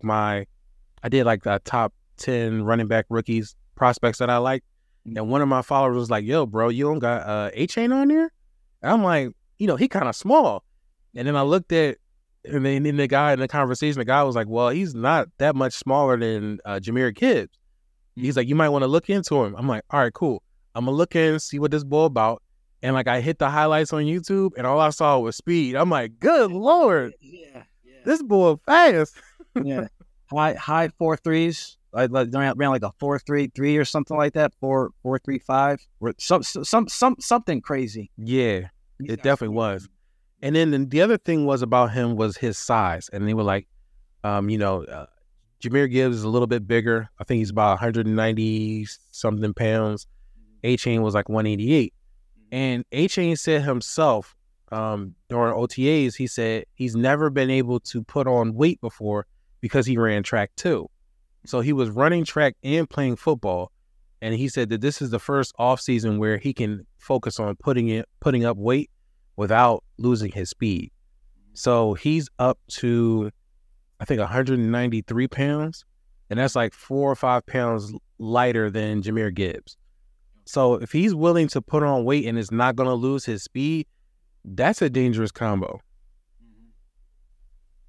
the top 10 running back rookies prospects that I liked. And one of my followers was like, yo, bro, you don't got Achane on there? And I'm like, he kind of small. And then I looked at, and then the guy in the conversation, the guy was like, well, he's not that much smaller than Jahmyr Gibbs. He's like, you might want to look into him. I'm like, all right, cool. I'm going to look in, see what this bull about. And I hit the highlights on YouTube, and all I saw was speed. I'm like, good Lord. Yeah. This bull fast. Yeah. High 4.3s. I ran like a 4.33 or something like that. 4.35. Something crazy. Yeah, it definitely was. And then the other thing was about him was his size. And they were like, Jahmyr Gibbs is a little bit bigger. I think he's about 190 something pounds. Achane was like 188. And Achane said himself during OTAs, he said he's never been able to put on weight before because he ran track too. So he was running track and playing football. And he said that this is the first off season where he can focus on putting up weight without losing his speed. So he's up to, I think, 193 pounds. And that's like 4 or 5 pounds lighter than Jahmyr Gibbs. So if he's willing to put on weight and is not going to lose his speed, that's a dangerous combo.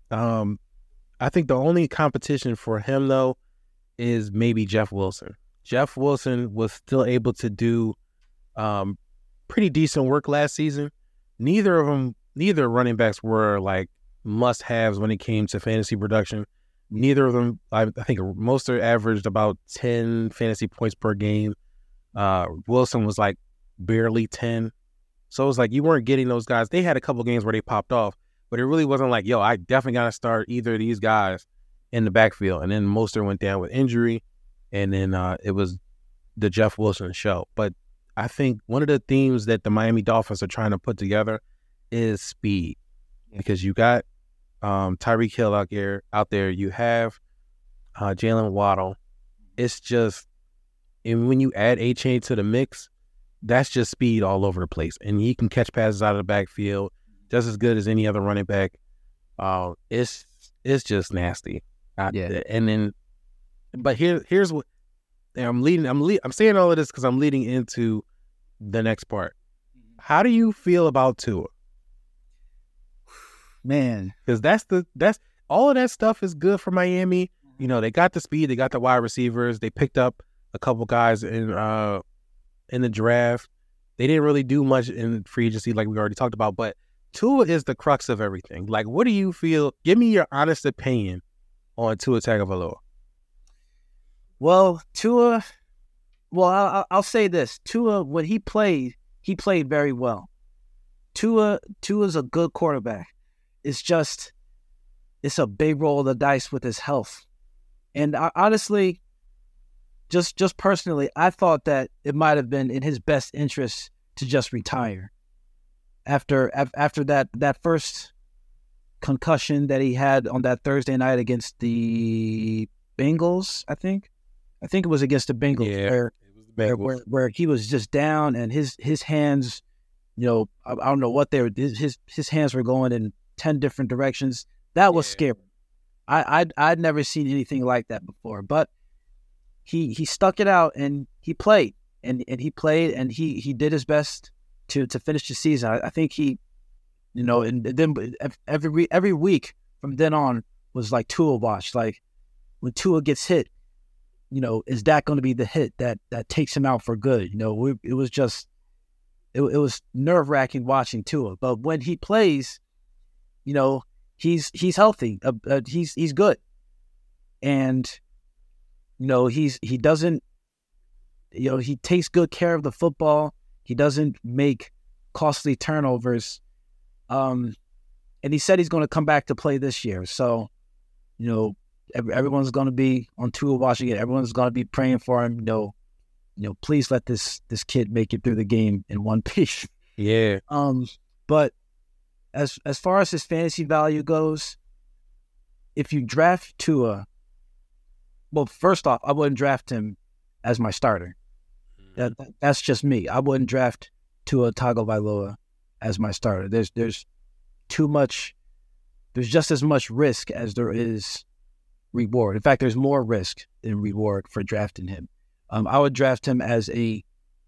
I think the only competition for him though is maybe Jeff Wilson. Jeff Wilson was still able to do pretty decent work last season. Neither running backs were like must-haves when it came to fantasy production. Neither of them, I think Mostert averaged about 10 fantasy points per game. Wilson was like barely 10. So it was like you weren't getting those guys. They had a couple games where they popped off, but it really wasn't like, yo, I definitely got to start either of these guys in the backfield. And then Mostert went down with injury, and then it was the Jeff Wilson show. But I think one of the themes that the Miami Dolphins are trying to put together is speed, because you got Tyreek Hill out there. You have Jalen Waddle. It's just, and when you add A-Chain to the mix, that's just speed all over the place. And he can catch passes out of the backfield just as good as any other running back. It's just nasty. And then, but here's what I'm saying all of this because I'm leading into the next part. How do you feel about Tua? Man, because that's all of that stuff is good for Miami. You know, they got the speed, they got the wide receivers, they picked up a couple guys in the draft. They didn't really do much in free agency like we already talked about, but Tua is the crux of everything. Like, what do you feel? Give me your honest opinion on Tua Tagovailoa. Well, Tua, I'll say this. Tua, when he played very well. Tua's a good quarterback. It's a big roll of the dice with his health. And honestly, just personally, I thought that it might have been in his best interest to just retire after that first concussion that he had on that Thursday night against the Bengals. I think it was against the Bengals, it was the Bengals. where he was just down and his hands, you know, I don't know what they were. His hands were going in 10 different directions. That was scary. I'd never seen anything like that before, but he stuck it out and he played and he did his best to finish the season. I think he, you know, and then every week from then on was like Tua watch. Like when Tua gets hit, you know, is that going to be the hit that takes him out for good? You know, it was nerve-wracking watching Tua, but when he plays, you know, he's healthy. He's good, and you know he doesn't. You know, he takes good care of the football. He doesn't make costly turnovers. And he said he's going to come back to play this year. So, you know, everyone's going to be on Tua watching it. Everyone's going to be praying for him. You know, please let this kid make it through the game in one piece. Yeah. But as far as his fantasy value goes, if you draft Tua, well, first off, I wouldn't draft him as my starter. That's just me. I wouldn't draft Tua Tagovailoa as my starter. There's too much. There's just as much risk as there is reward. In fact, there's more risk than reward for drafting him. I would draft him as a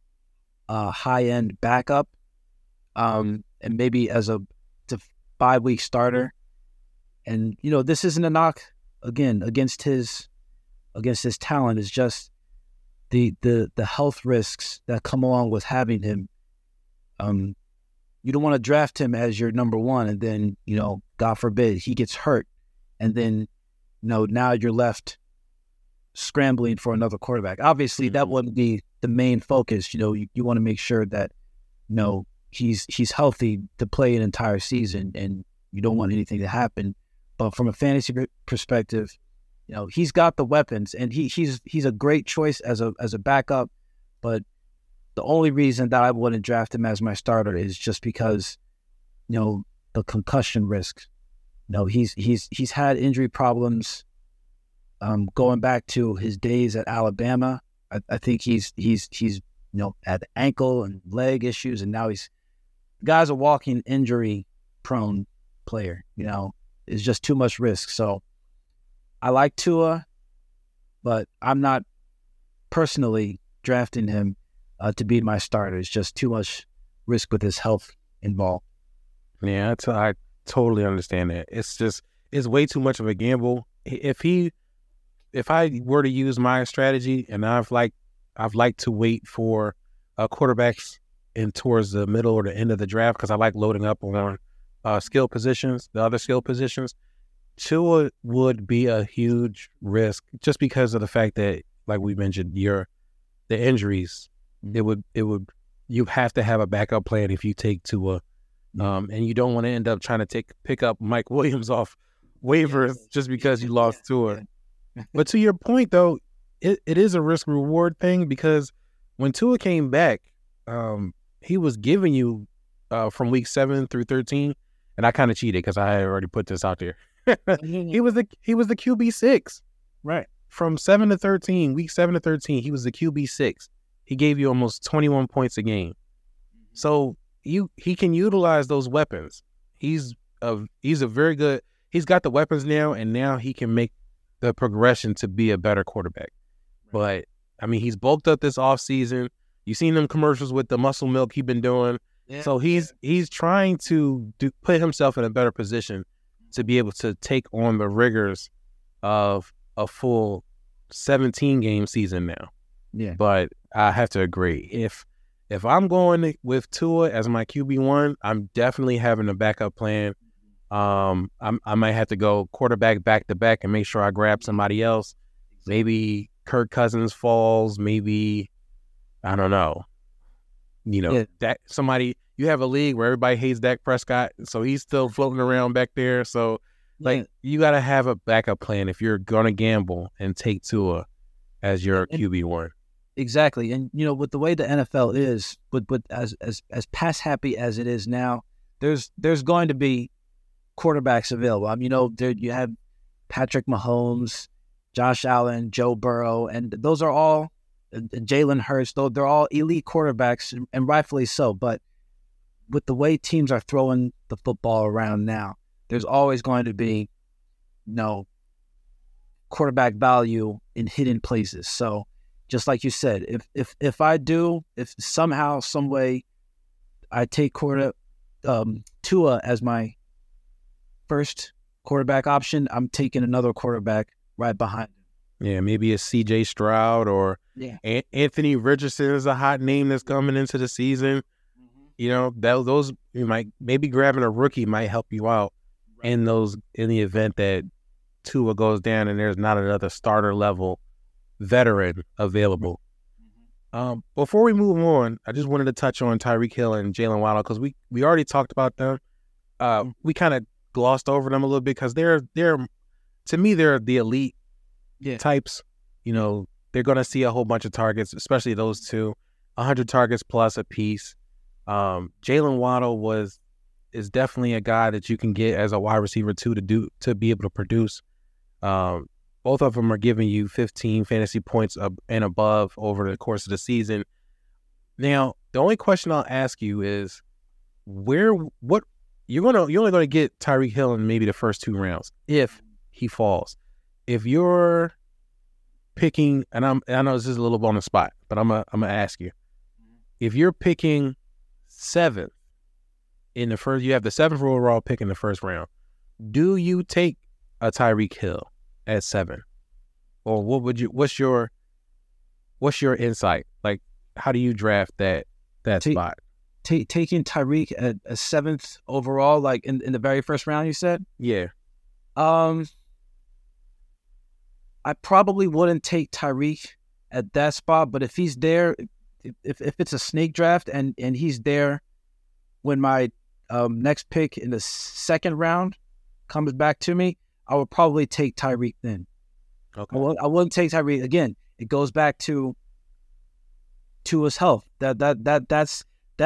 high-end backup, and maybe as a 5-week starter. And you know, this isn't a knock again against his talent. It's just the health risks that come along with having him. You don't want to draft him as your number one, and then, you know, God forbid he gets hurt, and then, you know, now you're left scrambling for another quarterback. Obviously, that wouldn't be the main focus. You know, you want to make sure that, you know, he's healthy to play an entire season, and you don't want anything to happen. But from a fantasy perspective, you know, he's got the weapons, and he's a great choice as a backup. But the only reason that I wouldn't draft him as my starter is just because, you know, the concussion risk. You know, he's had injury problems going back to his days at Alabama. I think he's you know, had ankle and leg issues, and now the guy's a walking injury prone player. You know, it's just too much risk. So I like Tua, but I'm not personally drafting him to be my starter. It's just too much risk with his health involved. Yeah, I totally understand that. It's is way too much of a gamble. If I were to use my strategy, and I've liked to wait for quarterbacks in towards the middle or the end of the draft because I like loading up on skill positions, the other skill positions. Tua would be a huge risk just because of the fact that, like we mentioned, the injuries. It would you have to have a backup plan if you take Tua, and you don't want to end up trying to pick up Mike Williams off waivers just because you lost Tua. But to your point, though, it is a risk reward thing because when Tua came back, he was giving you from week 7 through 13, and I kind of cheated because I had already put this out there. He was the QB6, right? From 7 to 13, week 7 to 13, he was the QB6. He gave you almost 21 points a game. So he can utilize those weapons. He's a very good. He's got the weapons now, and now he can make the progression to be a better quarterback. But I mean, he's bulked up this offseason. You've seen them commercials with the muscle milk he's been doing. Yeah. So he's trying to put himself in a better position to be able to take on the rigors of a full 17-game season now. Yeah. But I have to agree. If I'm going with Tua as my QB1, I'm definitely having a backup plan. I might have to go quarterback back to back and make sure I grab somebody else. Maybe Kirk Cousins falls. Maybe, I don't know. That somebody, you have a league where everybody hates Dak Prescott, so he's still floating around back there. So, you got to have a backup plan if you're going to gamble and take Tua as your QB1. Exactly. And, with the way the NFL is, but as pass happy as it is now, there's going to be quarterbacks available. There you have Patrick Mahomes, Josh Allen, Joe Burrow, and those are all Jalen Hurts. Though they're all elite quarterbacks, and rightfully so. But with the way teams are throwing the football around now, there's always going to be quarterback value in hidden places. So just like you said, if somehow, some way I take Tua as my first quarterback option, I'm taking another quarterback right behind him. Yeah, maybe a C.J. Stroud or Anthony Richardson is a hot name that's coming into the season. Those maybe grabbing a rookie might help you out in the event that Tua goes down and there's not another starter level veteran available. Before we move on, I just wanted to touch on Tyreek Hill and Jalen Waddle because we already talked about them. We kind of glossed over them a little bit because they're to me they're the elite types. They're going to see a whole bunch of targets, especially those two, 100 targets plus a piece. Jalen Waddle is definitely a guy that you can get as a wide receiver too to be able to produce. Both of them are giving you 15 fantasy points and above over the course of the season. Now, the only question I'll ask you is what you're only going to get Tyreek Hill in maybe the first 2 rounds if he falls. If you're picking, and I know this is a little on the spot, but I'm gonna ask you, if you're picking 7th in the first, you have the 7th overall pick in the first round. Do you take a Tyreek Hill at 7, or what's your insight? Like, how do you draft that spot? Taking Tyreek at a 7th overall, like in the very first round, you said? Yeah. I probably wouldn't take Tyreek at that spot, but if he's there, if it's a snake draft and he's there when my next pick in the 2nd round comes back to me, I would probably take Tyreek then. Okay. I wouldn't take Tyreek again. It goes back to his health. That's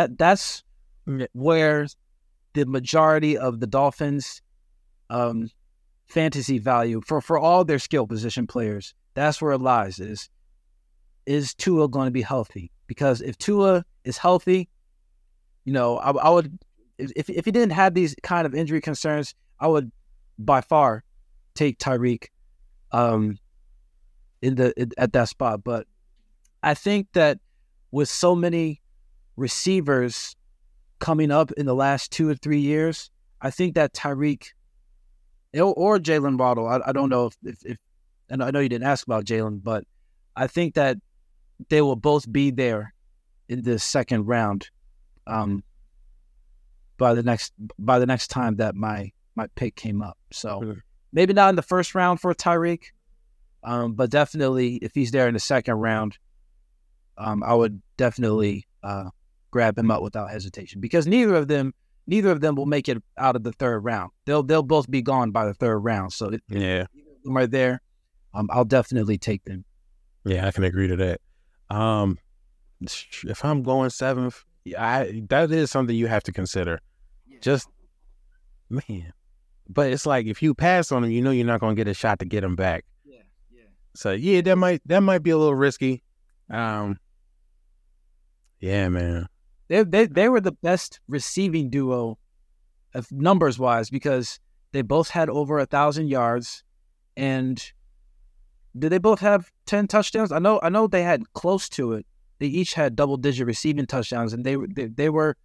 where the majority of the Dolphins' fantasy value for all their skill position players, that's where it lies. Is Tua going to be healthy? Because if Tua is healthy, I would, if he didn't have these kind of injury concerns, I would by far take Tyreek at that spot. But I think that with so many receivers coming up in the last 2 or 3 years, I think that Tyreek or Jalen Waddle. I don't know if and I know you didn't ask about Jalen, but I think that they will both be there in the second round. By the next time that my pick came up. So maybe not in the first round for Tyreek, but definitely if he's there in the second round, I would definitely grab him up without hesitation, because neither of them will make it out of the third round. They'll both be gone by the third round. So if either of them are there, I'll definitely take them. Yeah, I can agree to that. If I'm going seventh, that is something you have to consider. Just, man. But it's like if you pass on him, you know you're not going to get a shot to get him back. Yeah. So, yeah, that might be a little risky. Yeah, man. They were the best receiving duo of numbers-wise, because they both had over 1,000 yards. And did they both have 10 touchdowns? I know they had close to it. They each had double-digit receiving touchdowns, and they were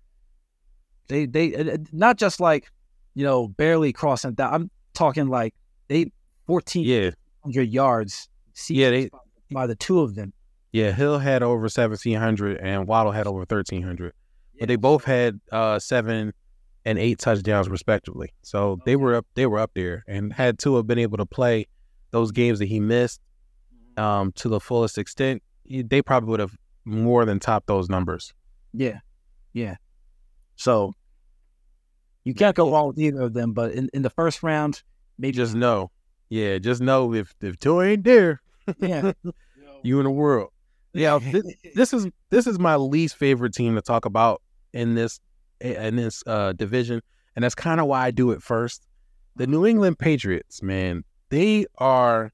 not just like, barely crossing that. I'm talking like 1,400 yards. By the two of them. Yeah, Hill had over 1,700 and Waddle had over 1,300, but they both had 7 and 8 touchdowns respectively. So they were up there, and had Tua been able to play those games that he missed to the fullest extent, they probably would have more than topped those numbers. Yeah. So you can't go wrong with either of them, but in the first round, maybe just know if Tua ain't there, yeah, you in the world. Yeah, this is my least favorite team to talk about in this division, and that's kind of why I do it first. The New England Patriots, man, they are.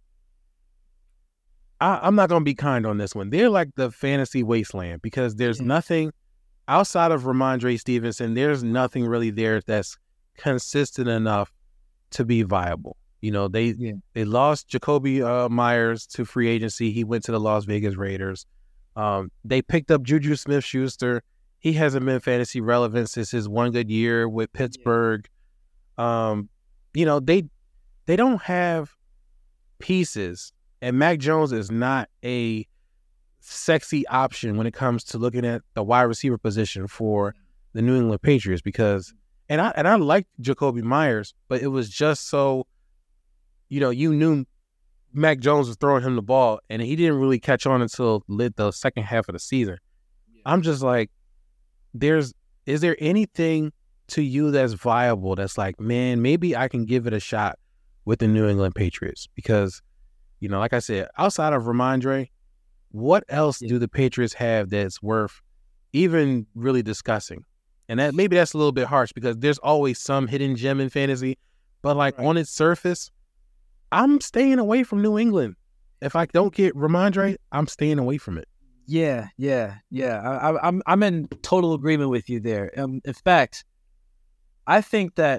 I'm not going to be kind on this one. They're like the fantasy wasteland, because there's nothing outside of Ramondre Stevenson. There's nothing really there that's consistent enough to be viable. They lost Jacoby Myers to free agency. He went to the Las Vegas Raiders. They picked up Juju Smith-Schuster. He hasn't been fantasy relevant since his one good year with Pittsburgh. They don't have pieces. And Mac Jones is not a sexy option when it comes to looking at the wide receiver position for the New England Patriots, because I liked Jacoby Myers, but it was just so, you knew Mac Jones was throwing him the ball, and he didn't really catch on until the second half of the season. Yeah. I'm just like, is there anything to you that's viable that's like, man, maybe I can give it a shot with the New England Patriots? Because like I said, outside of Ramondre, what else do the Patriots have that's worth even really discussing? And maybe that's a little bit harsh, because there's always some hidden gem in fantasy, but on its surface, I'm staying away from New England. If I don't get Ramondre, I'm staying away from it. Yeah. I'm in total agreement with you there. In fact, I think that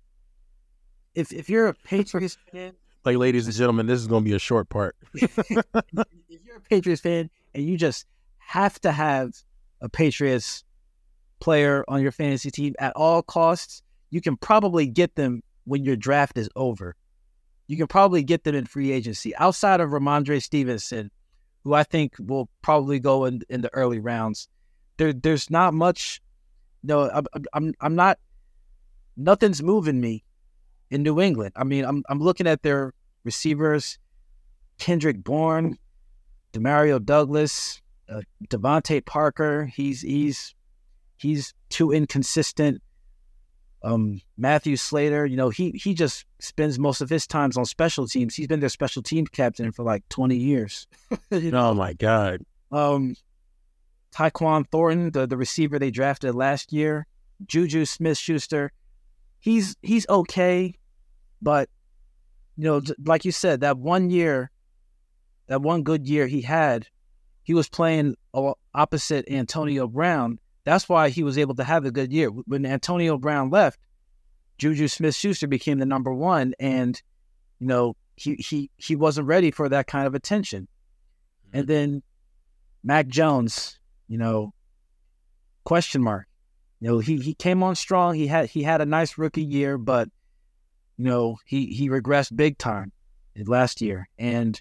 if you're a Patriots fan, like, ladies and gentlemen, this is going to be a short part. If you're a Patriots fan and you just have to have a Patriots player on your fantasy team at all costs, you can probably get them when your draft is over. You can probably get them in free agency. Outside of Ramondre Stevenson, who I think will probably go in the early rounds, there's not much. I'm not. Nothing's moving me in New England. I mean, I'm looking at their receivers: Kendrick Bourne, Demario Douglas, Devontae Parker. He's too inconsistent. Matthew Slater, he just spends most of his times on special teams. He's been their special teams captain for like 20 years. Oh my God. Tyquan Thornton, the receiver they drafted last year, Juju Smith-Schuster, he's okay, but like you said, that one good year he had, he was playing opposite Antonio Brown. That's why he was able to have a good year. When Antonio Brown left, Juju Smith-Schuster became the number one, and he wasn't ready for that kind of attention. And then Mac Jones, question mark. He came on strong. He had a nice rookie year, but he regressed big time last year. And,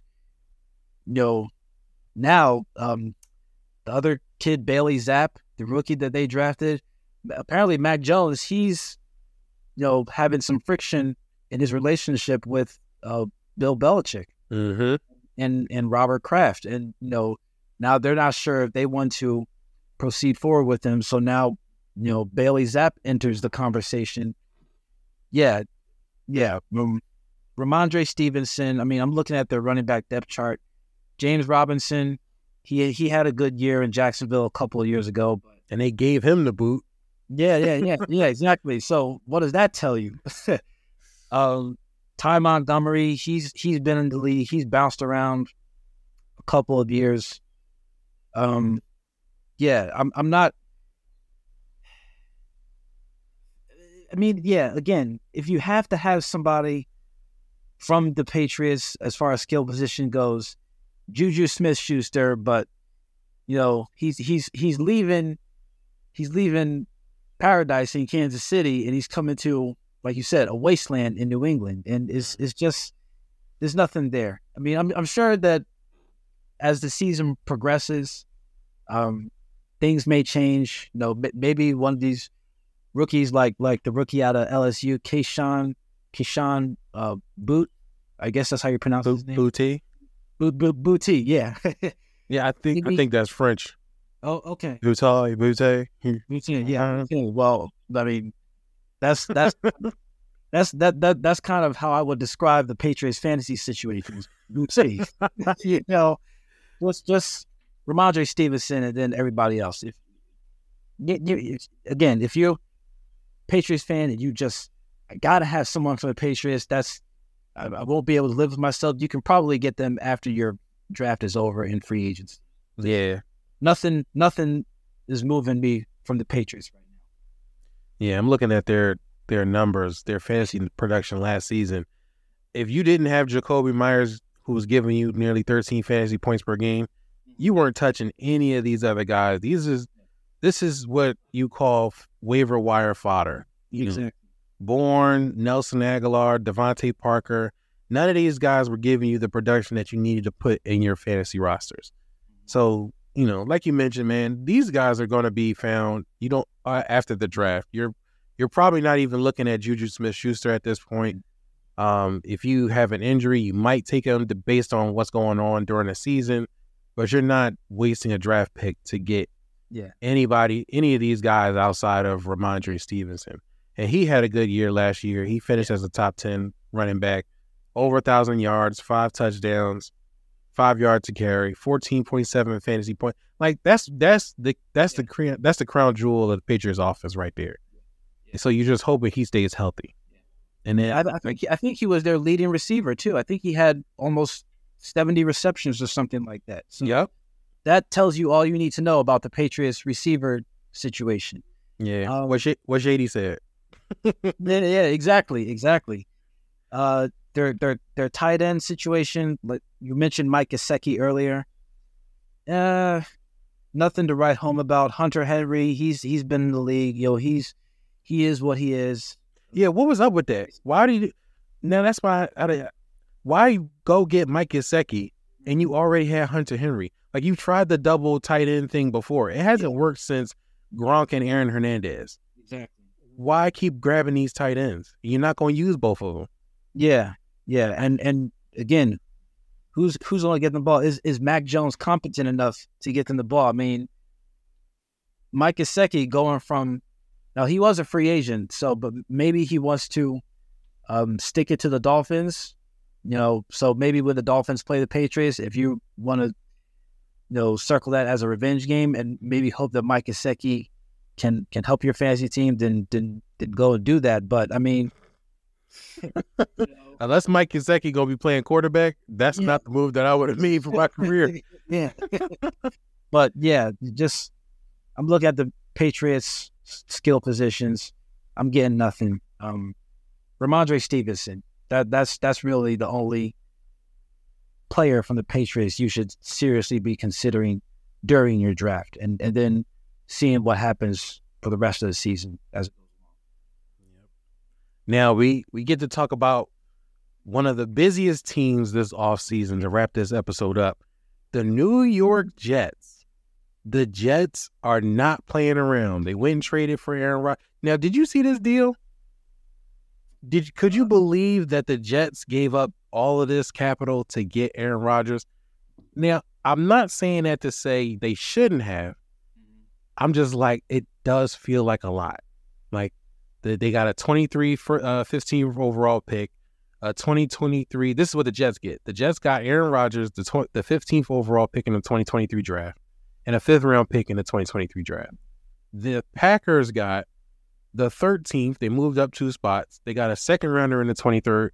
now the other kid, Bailey Zapp, the rookie that they drafted, apparently Mac Jones, he's, having some friction in his relationship with Bill Belichick and Robert Kraft. And, now they're not sure if they want to proceed forward with him. So now, Bailey Zapp enters the conversation. Yeah. Ramondre Stevenson. I mean, I'm looking at their running back depth chart. James Robinson, he had a good year in Jacksonville a couple of years ago. And they gave him the boot. Yeah, exactly. So what does that tell you? Ty Montgomery, he's been in the league. He's bounced around a couple of years. I'm not. I mean, again, if you have to have somebody from the Patriots as far as skill position goes, Juju Smith-Schuster, but he's leaving paradise in Kansas City, and he's coming to, like you said, a wasteland in New England, and it's just there's nothing there. I mean, I'm sure that as the season progresses, things may change. Maybe one of these rookies, like the rookie out of LSU, Keyshawn Boot, I guess that's how you pronounce his name. Booty, yeah. Yeah, I think that's French. Oh, okay. Booty. Yeah. Okay. Well, I mean, that's kind of how I would describe the Patriots fantasy situations. Booty. It's just Ramondre Stevenson and then everybody else. If you're a Patriots fan and you just gotta have someone for the Patriots, I won't be able to live with myself. You can probably get them after your draft is over in free agents. Yeah. Nothing is moving me from the Patriots right now. Yeah, I'm looking at their numbers, their fantasy production last season. If you didn't have Jacoby Myers, who was giving you nearly 13 fantasy points per game, you weren't touching any of these other guys. This is what you call waiver wire fodder. Exactly. Bourne, Nelson Aguilar, Devontae Parker. None of these guys were giving you the production that you needed to put in your fantasy rosters. So, like you mentioned, man, these guys are going to be found. You don't after the draft. You're probably not even looking at Juju Smith-Schuster at this point. If you have an injury, you might take him based on what's going on during the season, but you're not wasting a draft pick to get any of these guys outside of Ramondre Stevenson. And he had a good year last year. He finished as a top 10 running back, over 1,000 yards, 5 touchdowns, 5 yards to carry, 14.7 fantasy points. Like that's the crown jewel of the Patriots offense right there. So you're just hoping he stays healthy. And then I think he was their leading receiver too. I think he had almost 70 receptions or something like that. So that tells you all you need to know about the Patriots receiver situation. Yeah. What Shady said. Yeah, exactly. Their tight end situation, like you mentioned Mike Gesicki earlier. Nothing to write home about. Hunter Henry, he's been in the league. He is what he is. Yeah, what was up with that? That's why go get Mike Gesicki and you already had Hunter Henry? Like, you tried the double tight end thing before. It hasn't worked since Gronk and Aaron Hernandez. Exactly. Why keep grabbing these tight ends? You're not going to use both of them. Yeah. And again, who's going to get the ball? Is Mac Jones competent enough to get them the ball? I mean, Mike Gesicki going from, now he was a free agent, but maybe he wants to stick it to the Dolphins. So maybe when the Dolphins play the Patriots, if you want to, circle that as a revenge game and maybe hope that Mike Gesicki can help your fantasy team, then go and do that. But I mean, unless Mike Gesicki gonna be playing quarterback, that's not the move that I would have made for my career. Yeah. But just I'm looking at the Patriots skill positions. I'm getting nothing. Ramondre Stevenson. That's really the only player from the Patriots you should seriously be considering during your draft, and then seeing what happens for the rest of the season as it goes Now we get to talk about one of the busiest teams this offseason to wrap this episode up, the New York Jets. The Jets are not playing around. They went and traded for Aaron Rodgers. Now, did you see this deal? Could you believe that the Jets gave up all of this capital to get Aaron Rodgers? Now, I'm not saying that to say they shouldn't have. I'm just like, it does feel like a lot. Like, they got a 15th overall pick, a 2023. This is what the Jets get. The Jets got Aaron Rodgers, the 15th overall pick in the 2023 draft, and a 5th-round pick in the 2023 draft. The Packers got the 13th. They moved up 2 spots. They got a 2nd-rounder in the 23rd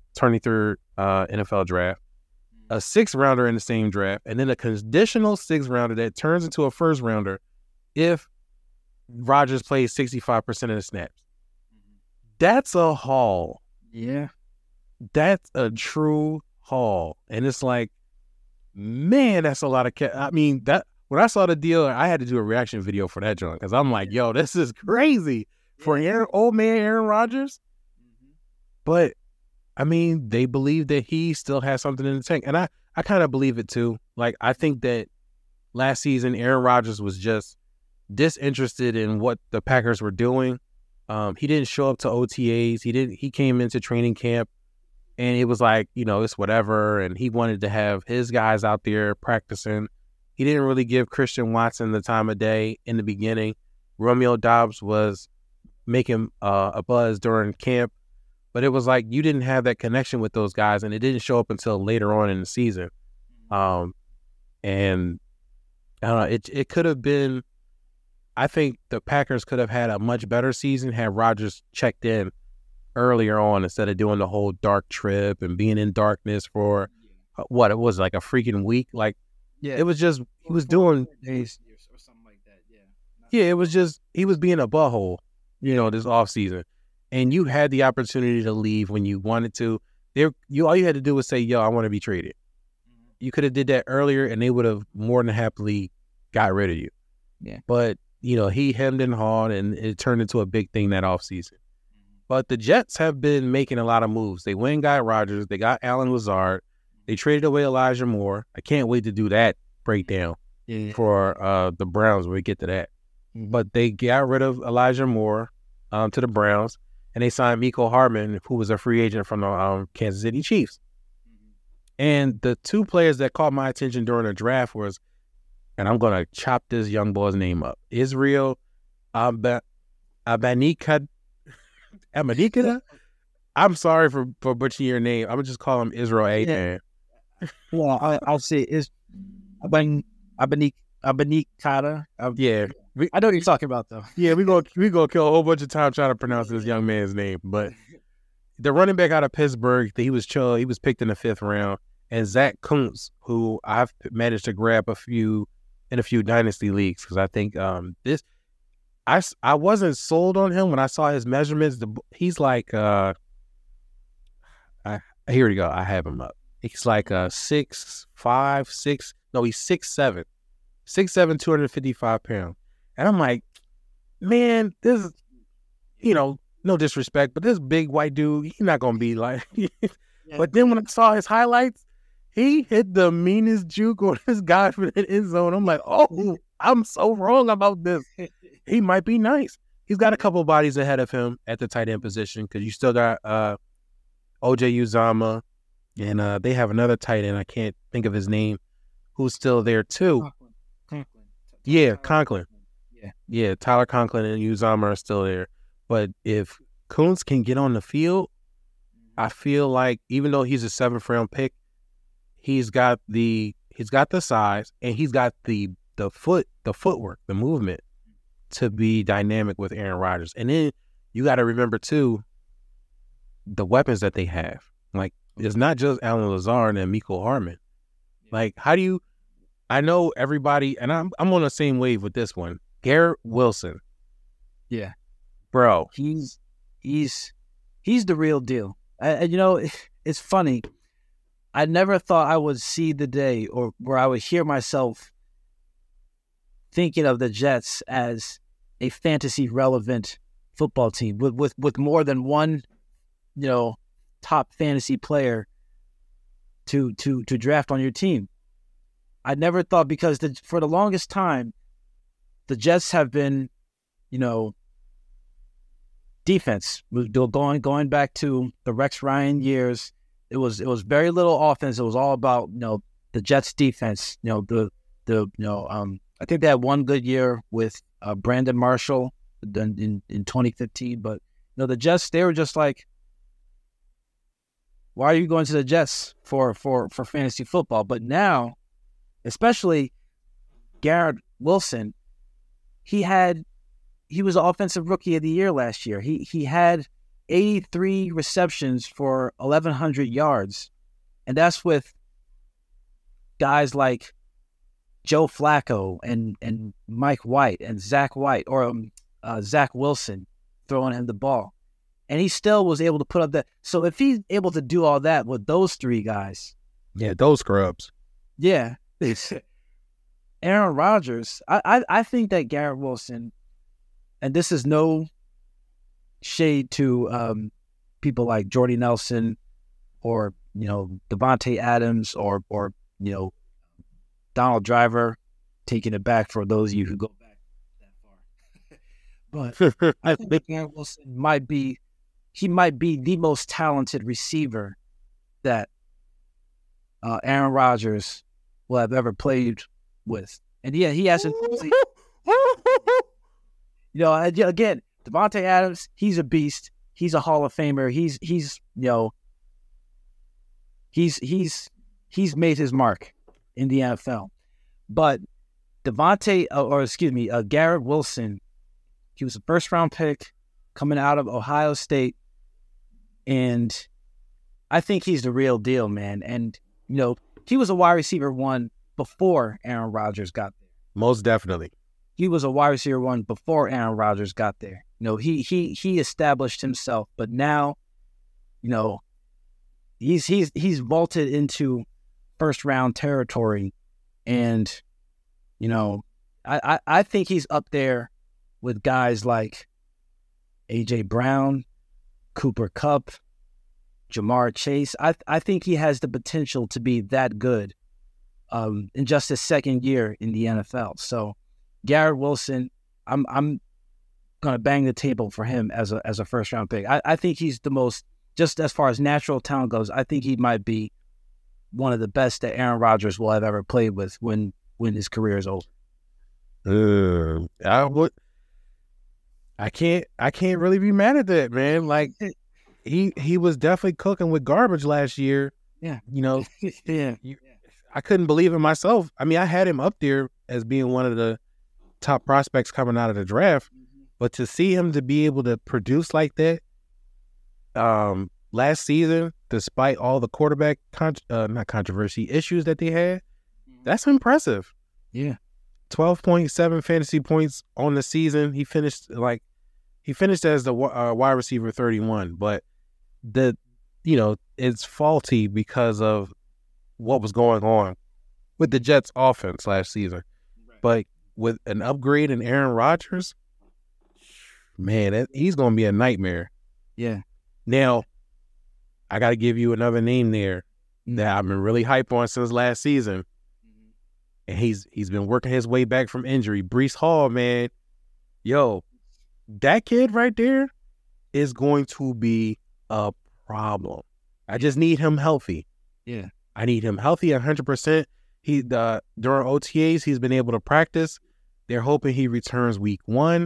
NFL draft, a 6th-rounder in the same draft, and then a conditional 6th-rounder that turns into a 1st-rounder if Rodgers plays 65% of the snaps. That's a haul. Yeah. That's a true haul. And it's like, man, that's a lot of I mean, that when I saw the deal, I had to do a reaction video for that joint because I'm like, yo, this is crazy for old man Aaron Rodgers. But, I mean, they believe that he still has something in the tank. And I kind of believe it too. Like, I think that last season, Aaron Rodgers was just disinterested in what the Packers were doing. He didn't show up to OTAs. He came into training camp and it was like, you know, it's whatever. And he wanted to have his guys out there practicing. He didn't really give Christian Watson the time of day in the beginning. Romeo Doubs was making a buzz during camp, but it was like you didn't have that connection with those guys, and it didn't show up until later on in the season. And I don't know, it could have been. I think the Packers could have had a much better season had Rodgers checked in earlier on instead of doing the whole dark trip and being in darkness for what it was like a freaking week. Like, yeah, it was just he was doing days or something like that. Yeah, it was just he was being a butthole, you know, this off season, and you had the opportunity to leave when you wanted to. All you had to do was say, "Yo, I want to be traded." You could have did that earlier, and they would have more than happily got rid of you. Yeah, but you know, he hemmed and hawed, and it turned into a big thing that offseason. But the Jets have been making a lot of moves. They went and got Rodgers. They got Allen Lazard. They traded away Elijah Moore. I can't wait to do that breakdown for the Browns when we get to that. But they got rid of Elijah Moore to the Browns, and they signed Mecole Hardman, who was a free agent from the Kansas City Chiefs. And the 2 players that caught my attention during the draft was, and I'm going to chop this young boy's name up, Israel Abanikada. I'm sorry for butchering your name. I'm going to just call him Israel A. Well, I'll say it's Abanikada. Yeah. I know what you're talking about, though. Yeah, we gonna kill a whole bunch of time trying to pronounce this young man's name. But the running back out of Pittsburgh, he was picked in the 5th round. And Zach Kuntz, who I've managed to grab in a few dynasty leagues, because I think I wasn't sold on him when I saw his measurements. He's like here we go. I have him up. He's like 6'5", 6. No, he's 6'7", 255 pounds. And I'm like, man, this is, you know, no disrespect, but this big white dude, he's not gonna be like. But then when I saw his highlights, he hit the meanest juke on this guy for the end zone. I'm like, oh, I'm so wrong about this. He might be nice. He's got a couple of bodies ahead of him at the tight end position because you still got O.J. Uzomah, and they have another tight end, I can't think of his name, who's still there too. Conklin. Yeah, Conklin. Yeah, Tyler Conklin and Uzomah are still there. But if Kuntz can get on the field, I feel like even though he's a 7th round pick, he's got the size and he's got the footwork, the movement to be dynamic with Aaron Rodgers. And then you got to remember too the weapons that they have. Like, it's not just Allen Lazard and Mecole Hardman. Like, how do you? I know everybody, and I'm on the same wave with this one. Garrett Wilson. Yeah, bro, he's the real deal. You know, it's funny. I never thought I would see the day or where I would hear myself thinking of the Jets as a fantasy relevant football team with more than one top fantasy player to draft on your team. I never thought, because for the longest time, the Jets have been, defense. Going back to the Rex Ryan years, it was very little offense. It was all about the Jets defense. I think they had one good year with Brandon Marshall in 2015, but the Jets, they were just like, why are you going to the Jets for fantasy football? But now, especially Garrett Wilson, he was offensive rookie of the year last year. He had 83 receptions for 1,100 yards, and that's with guys like Joe Flacco and Mike White and Zach White, or Zach Wilson throwing him the ball. And he still was able to put up that. So if he's able to do all that with those three guys. Yeah, those scrubs. Yeah. Aaron Rodgers, I think that Garrett Wilson, and this is no shade to people like Jordy Nelson or, Devontae Adams or Donald Driver, taking it back for those of you who go back that far. But I think Garrett Wilson might be the most talented receiver that Aaron Rodgers will have ever played with. And yeah, he hasn't. Again, Devontae Adams, he's a beast. He's a Hall of Famer. He's made his mark in the NFL. But Garrett Wilson, he was a first-round pick coming out of Ohio State, and I think he's the real deal, man. And, he was a wide receiver one before Aaron Rodgers got there. Most definitely. He was a wide receiver one before Aaron Rodgers got there. He established himself, but now, he's vaulted into first-round territory, and, I think he's up there with guys like A.J. Brown, Cooper Kupp, Jamar Chase. I think he has the potential to be that good in just his second year in the NFL. So Garrett Wilson, I'm going to bang the table for him as a first-round pick. I think he's the most, just as far as natural talent goes, I think he might be one of the best that Aaron Rodgers will have ever played with when his career is over. I can't really be mad at that, man. Like, he was definitely cooking with garbage last year. Yeah. Yeah. I couldn't believe it myself. I mean, I had him up there as being one of the top prospects coming out of the draft, but to see him to be able to produce like that last season, despite all the quarterback not controversy issues that they had, that's impressive. Yeah. 12.7 fantasy points on the season. He finished as the wide receiver 31, but it's faulty because of what was going on with the Jets offense last season. Right. But with an upgrade in Aaron Rodgers, man, he's going to be a nightmare. Yeah. Now, I got to give you another name there that I've been really hyped on since last season. And he's been working his way back from injury. Breece Hall, man. Yo, that kid right there is going to be a problem. I just need him healthy. Yeah. I need him healthy 100%. During OTAs, he's been able to practice. They're hoping he returns week 1.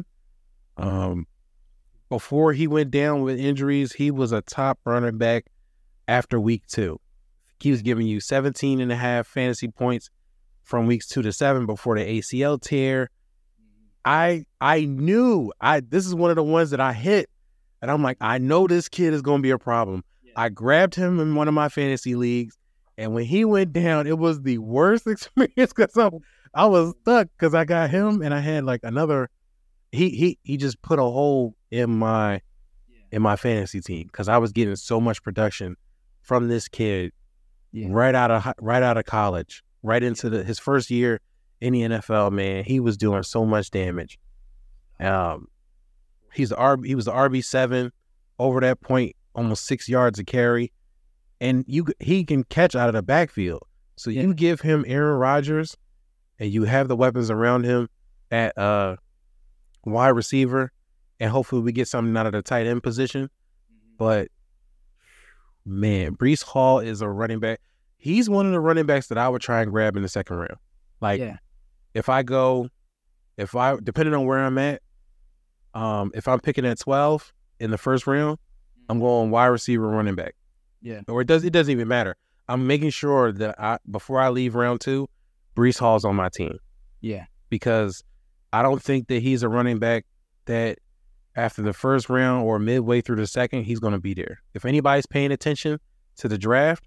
Before he went down with injuries, he was a top running back after week 2. He was giving you 17.5 fantasy points from weeks 2 to 7 before the ACL tear. I knew this is one of the ones that I hit, and I'm like, I know this kid is going to be a problem. Yeah. I grabbed him in one of my fantasy leagues, and when he went down, it was the worst experience because I was stuck because I got him, and I had like another. He just put a hole in my fantasy team because I was getting so much production from this kid right out of college, right into his first year in the NFL. Man, he was doing so much damage. He was the RB7 over that point almost 6 yards a carry, and he can catch out of the backfield. So you give him Aaron Rodgers, and you have the weapons around him at wide receiver, and hopefully we get something out of the tight end position. But man, Breece Hall is a running back. He's one of the running backs that I would try and grab in the second round. Like, depending on where I'm at, if I'm picking at 12 in the first round, I'm going wide receiver, running back. Yeah. Or it doesn't even matter. I'm making sure that before I leave round 2, Breece Hall's on my team. Yeah. Because I don't think that he's a running back that after the first round or midway through the second, he's going to be there. If anybody's paying attention to the draft,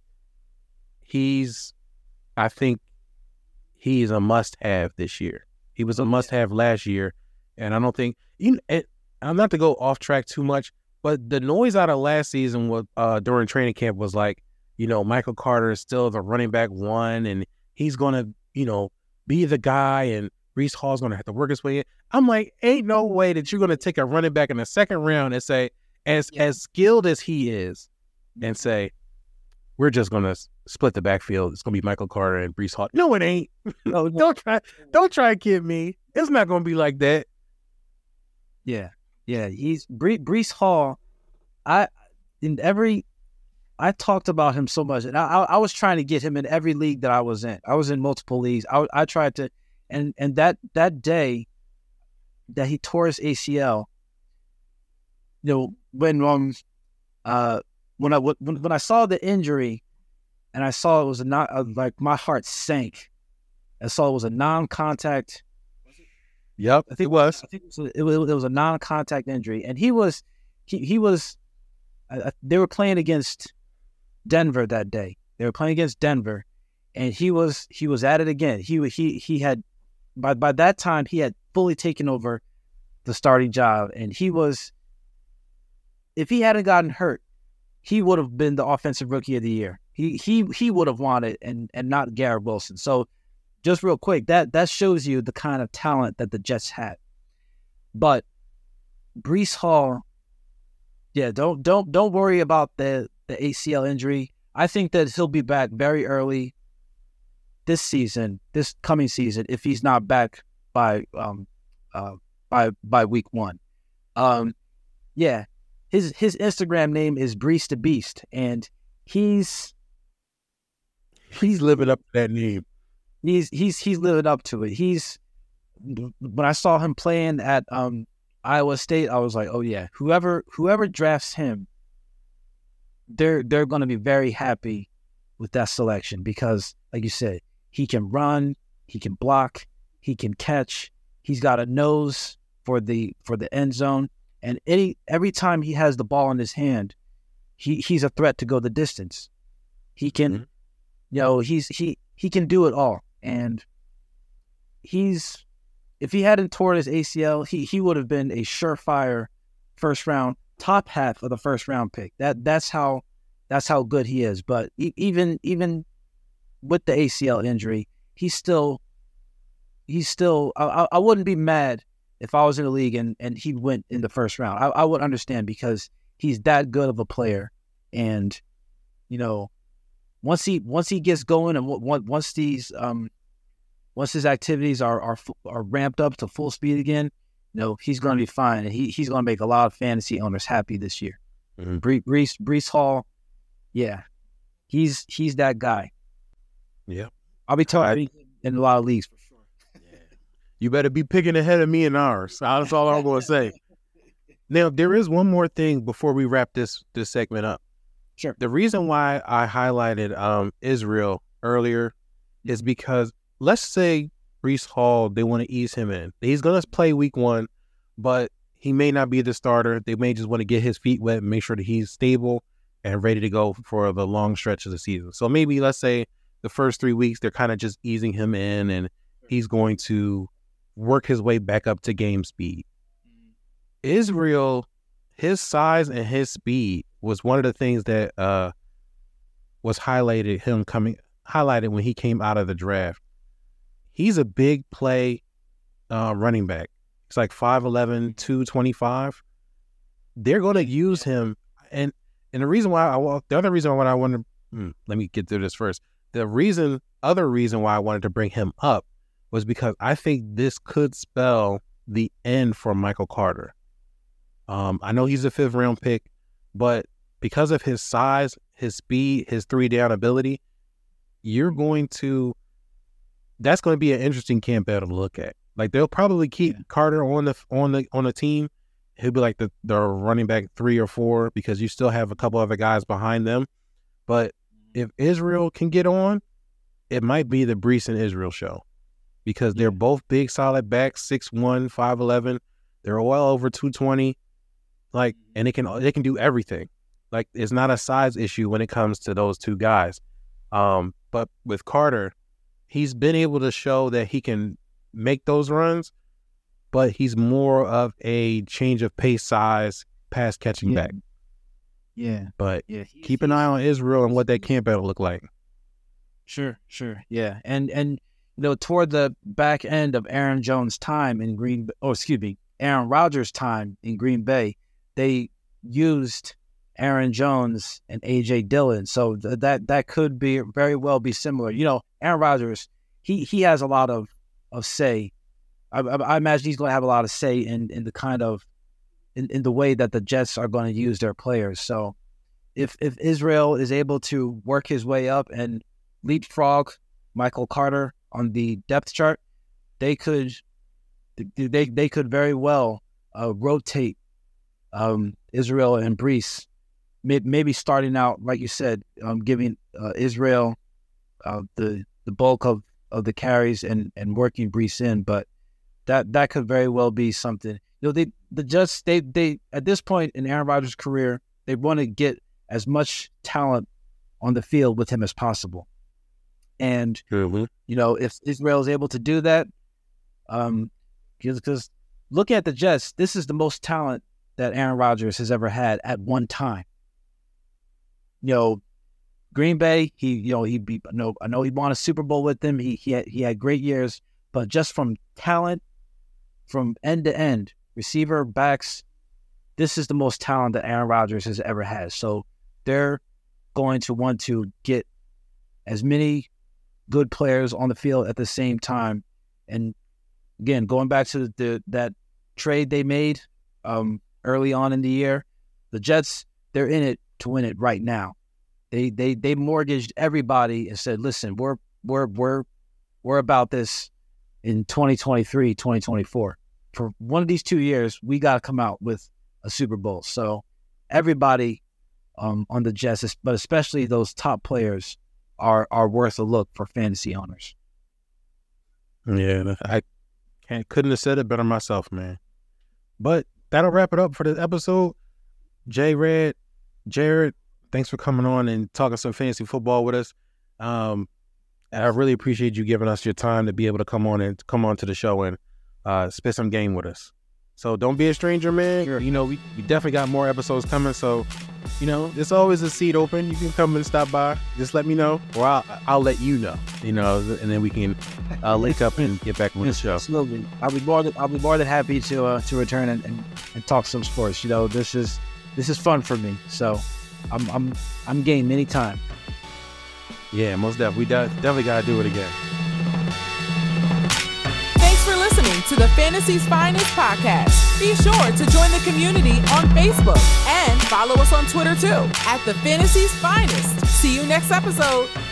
I think he's a must-have this year. He was a must-have last year, and I don't think I'm not to go off track too much, but the noise out of last season was during training camp was like, Michael Carter is still the running back 1, and he's going to, be the guy, and Breece Hall's going to have to work his way in. I'm like, ain't no way that you're going to take a running back in the second round and say, as skilled as he is, and say, we're just going to split the backfield. It's going to be Michael Carter and Breece Hall. No, it ain't. No, don't try and kid me. It's not going to be like that. Yeah. Yeah. He's Breece Hall. I talked about him so much, and I was trying to get him in every league that I was in. I was in multiple leagues. I tried to, and that day that he tore his ACL, when I saw the injury, and I saw it was like my heart sank. I saw it was a non-contact. Yep, I think it was. It was a non-contact injury, and he was. They were playing against Denver that day. They were playing against Denver, and he was at it again. He had by that time he had fully taken over the starting job, and he was. If he hadn't gotten hurt, he would have been the offensive rookie of the year. He would have won it, and not Garrett Wilson. So, just real quick, that shows you the kind of talent that the Jets had. But Breece Hall, don't worry about the ACL injury. I think that he'll be back very early this coming season, if he's not back by week 1. His Instagram name is Breece the Beast, and he's living up to that name. He's living up to it. When I saw him playing at Iowa State, I was like, oh yeah, whoever drafts him, they're going to be very happy with that selection, because, like you said, he can run, he can block, he can catch, he's got a nose for the end zone, and every time he has the ball in his hand, he's a threat to go the distance. He can, he can do it all, and if he hadn't torn his ACL, he would have been a surefire first round, top half of the first round pick. That's how good he is. But even with the ACL injury, he's still. I wouldn't be mad if I was in the league and he went in the first round. I would understand, because he's that good of a player, and once he gets going, and once his activities are ramped up to full speed again, he's going to be fine, and he's going to make a lot of fantasy owners happy this year. Mm-hmm. Breece Hall, yeah, he's that guy. Yeah, I'll be talking in a lot of leagues for sure. Yeah. You better be picking ahead of me in ours. That's all I'm going to say. Now, there is one more thing before we wrap this segment up. Sure. The reason why I highlighted Israel earlier is because, let's say Breece Hall, they want to ease him in. He's going to play week 1, but he may not be the starter. They may just want to get his feet wet and make sure that he's stable and ready to go for the long stretch of the season. So maybe, let's say, the first 3 weeks, they're kind of just easing him in, and he's going to work his way back up to game speed. Israel, his size and his speed was one of the things that was highlighted when he came out of the draft. He's a big play running back. He's like 5'11", 225. They're going to use him, and And the reason why the other reason why I wanted, let me get through this first. The other reason why I wanted to bring him up was because I think this could spell the end for Michael Carter. I know he's a 5th round pick, but because of his size, his speed, his 3-down ability, that's going to be an interesting camp battle to look at. Like, they'll probably keep Carter on the team. He'll be like the running back 3 or 4 because you still have a couple other guys behind them. But if Israel can get on, it might be the Breece and Israel show because they're both big, solid backs, 6'1", 5'11". They're well over 220. Like, and they can do everything. Like, it's not a size issue when it comes to those two guys. But with Carter, he's been able to show that he can make those runs, but he's more of a change of pace, size, pass catching back. Yeah. But keep an eye on Israel and what that camp battle look like. Sure. Yeah. And toward the back end of Aaron Rodgers' time in Green Bay, they used Aaron Jones and A.J. Dillon. So that could be very well be similar. Aaron Rodgers, he has a lot of say. I imagine he's going to have a lot of say in the kind of in the way that the Jets are going to use their players. So if Israel is able to work his way up and leapfrog Michael Carter on the depth chart, they could very well rotate Israel and Breece, maybe starting out, like you said, giving Israel the bulk of the carries and working Breece in. But that could very well be something. They at this point in Aaron Rodgers' career, they want to get as much talent on the field with him as possible. And if Israel is able to do that, because looking at the Jets, this is the most talent that Aaron Rodgers has ever had at one time. Green Bay, I know he won a Super Bowl with them. He had great years, but just from talent, from end to end, receiver, backs, this is the most talent that Aaron Rodgers has ever had. So they're going to want to get as many good players on the field at the same time. And again, going back to that trade they made early on in the year, the Jets, they're in it to win it right now. They mortgaged everybody and said, listen, we're about this in 2023, 2024. For one of these 2 years, we got to come out with a Super Bowl. So everybody on the Jets, but especially those top players, are worth a look for fantasy owners. Yeah, I couldn't have said it better myself, man. But that'll wrap it up for this episode. J-Red, Jared, thanks for coming on and talking some fantasy football with us. I really appreciate you giving us your time to be able to come on to the show and spit some game with us. So don't be a stranger, man. Sure. We definitely got more episodes coming. So, there's always a seat open. You can come and stop by. Just let me know, or I'll let you know. And then we can link up and get back on the show. Absolutely, I'll be more than happy to return and talk some sports. This is fun for me. So I'm game anytime. Yeah, most definitely. We definitely got to do it again. Thanks for listening to the Fantasy's Finest podcast. Be sure to join the community on Facebook and follow us on Twitter too at the Fantasy's Finest. See you next episode.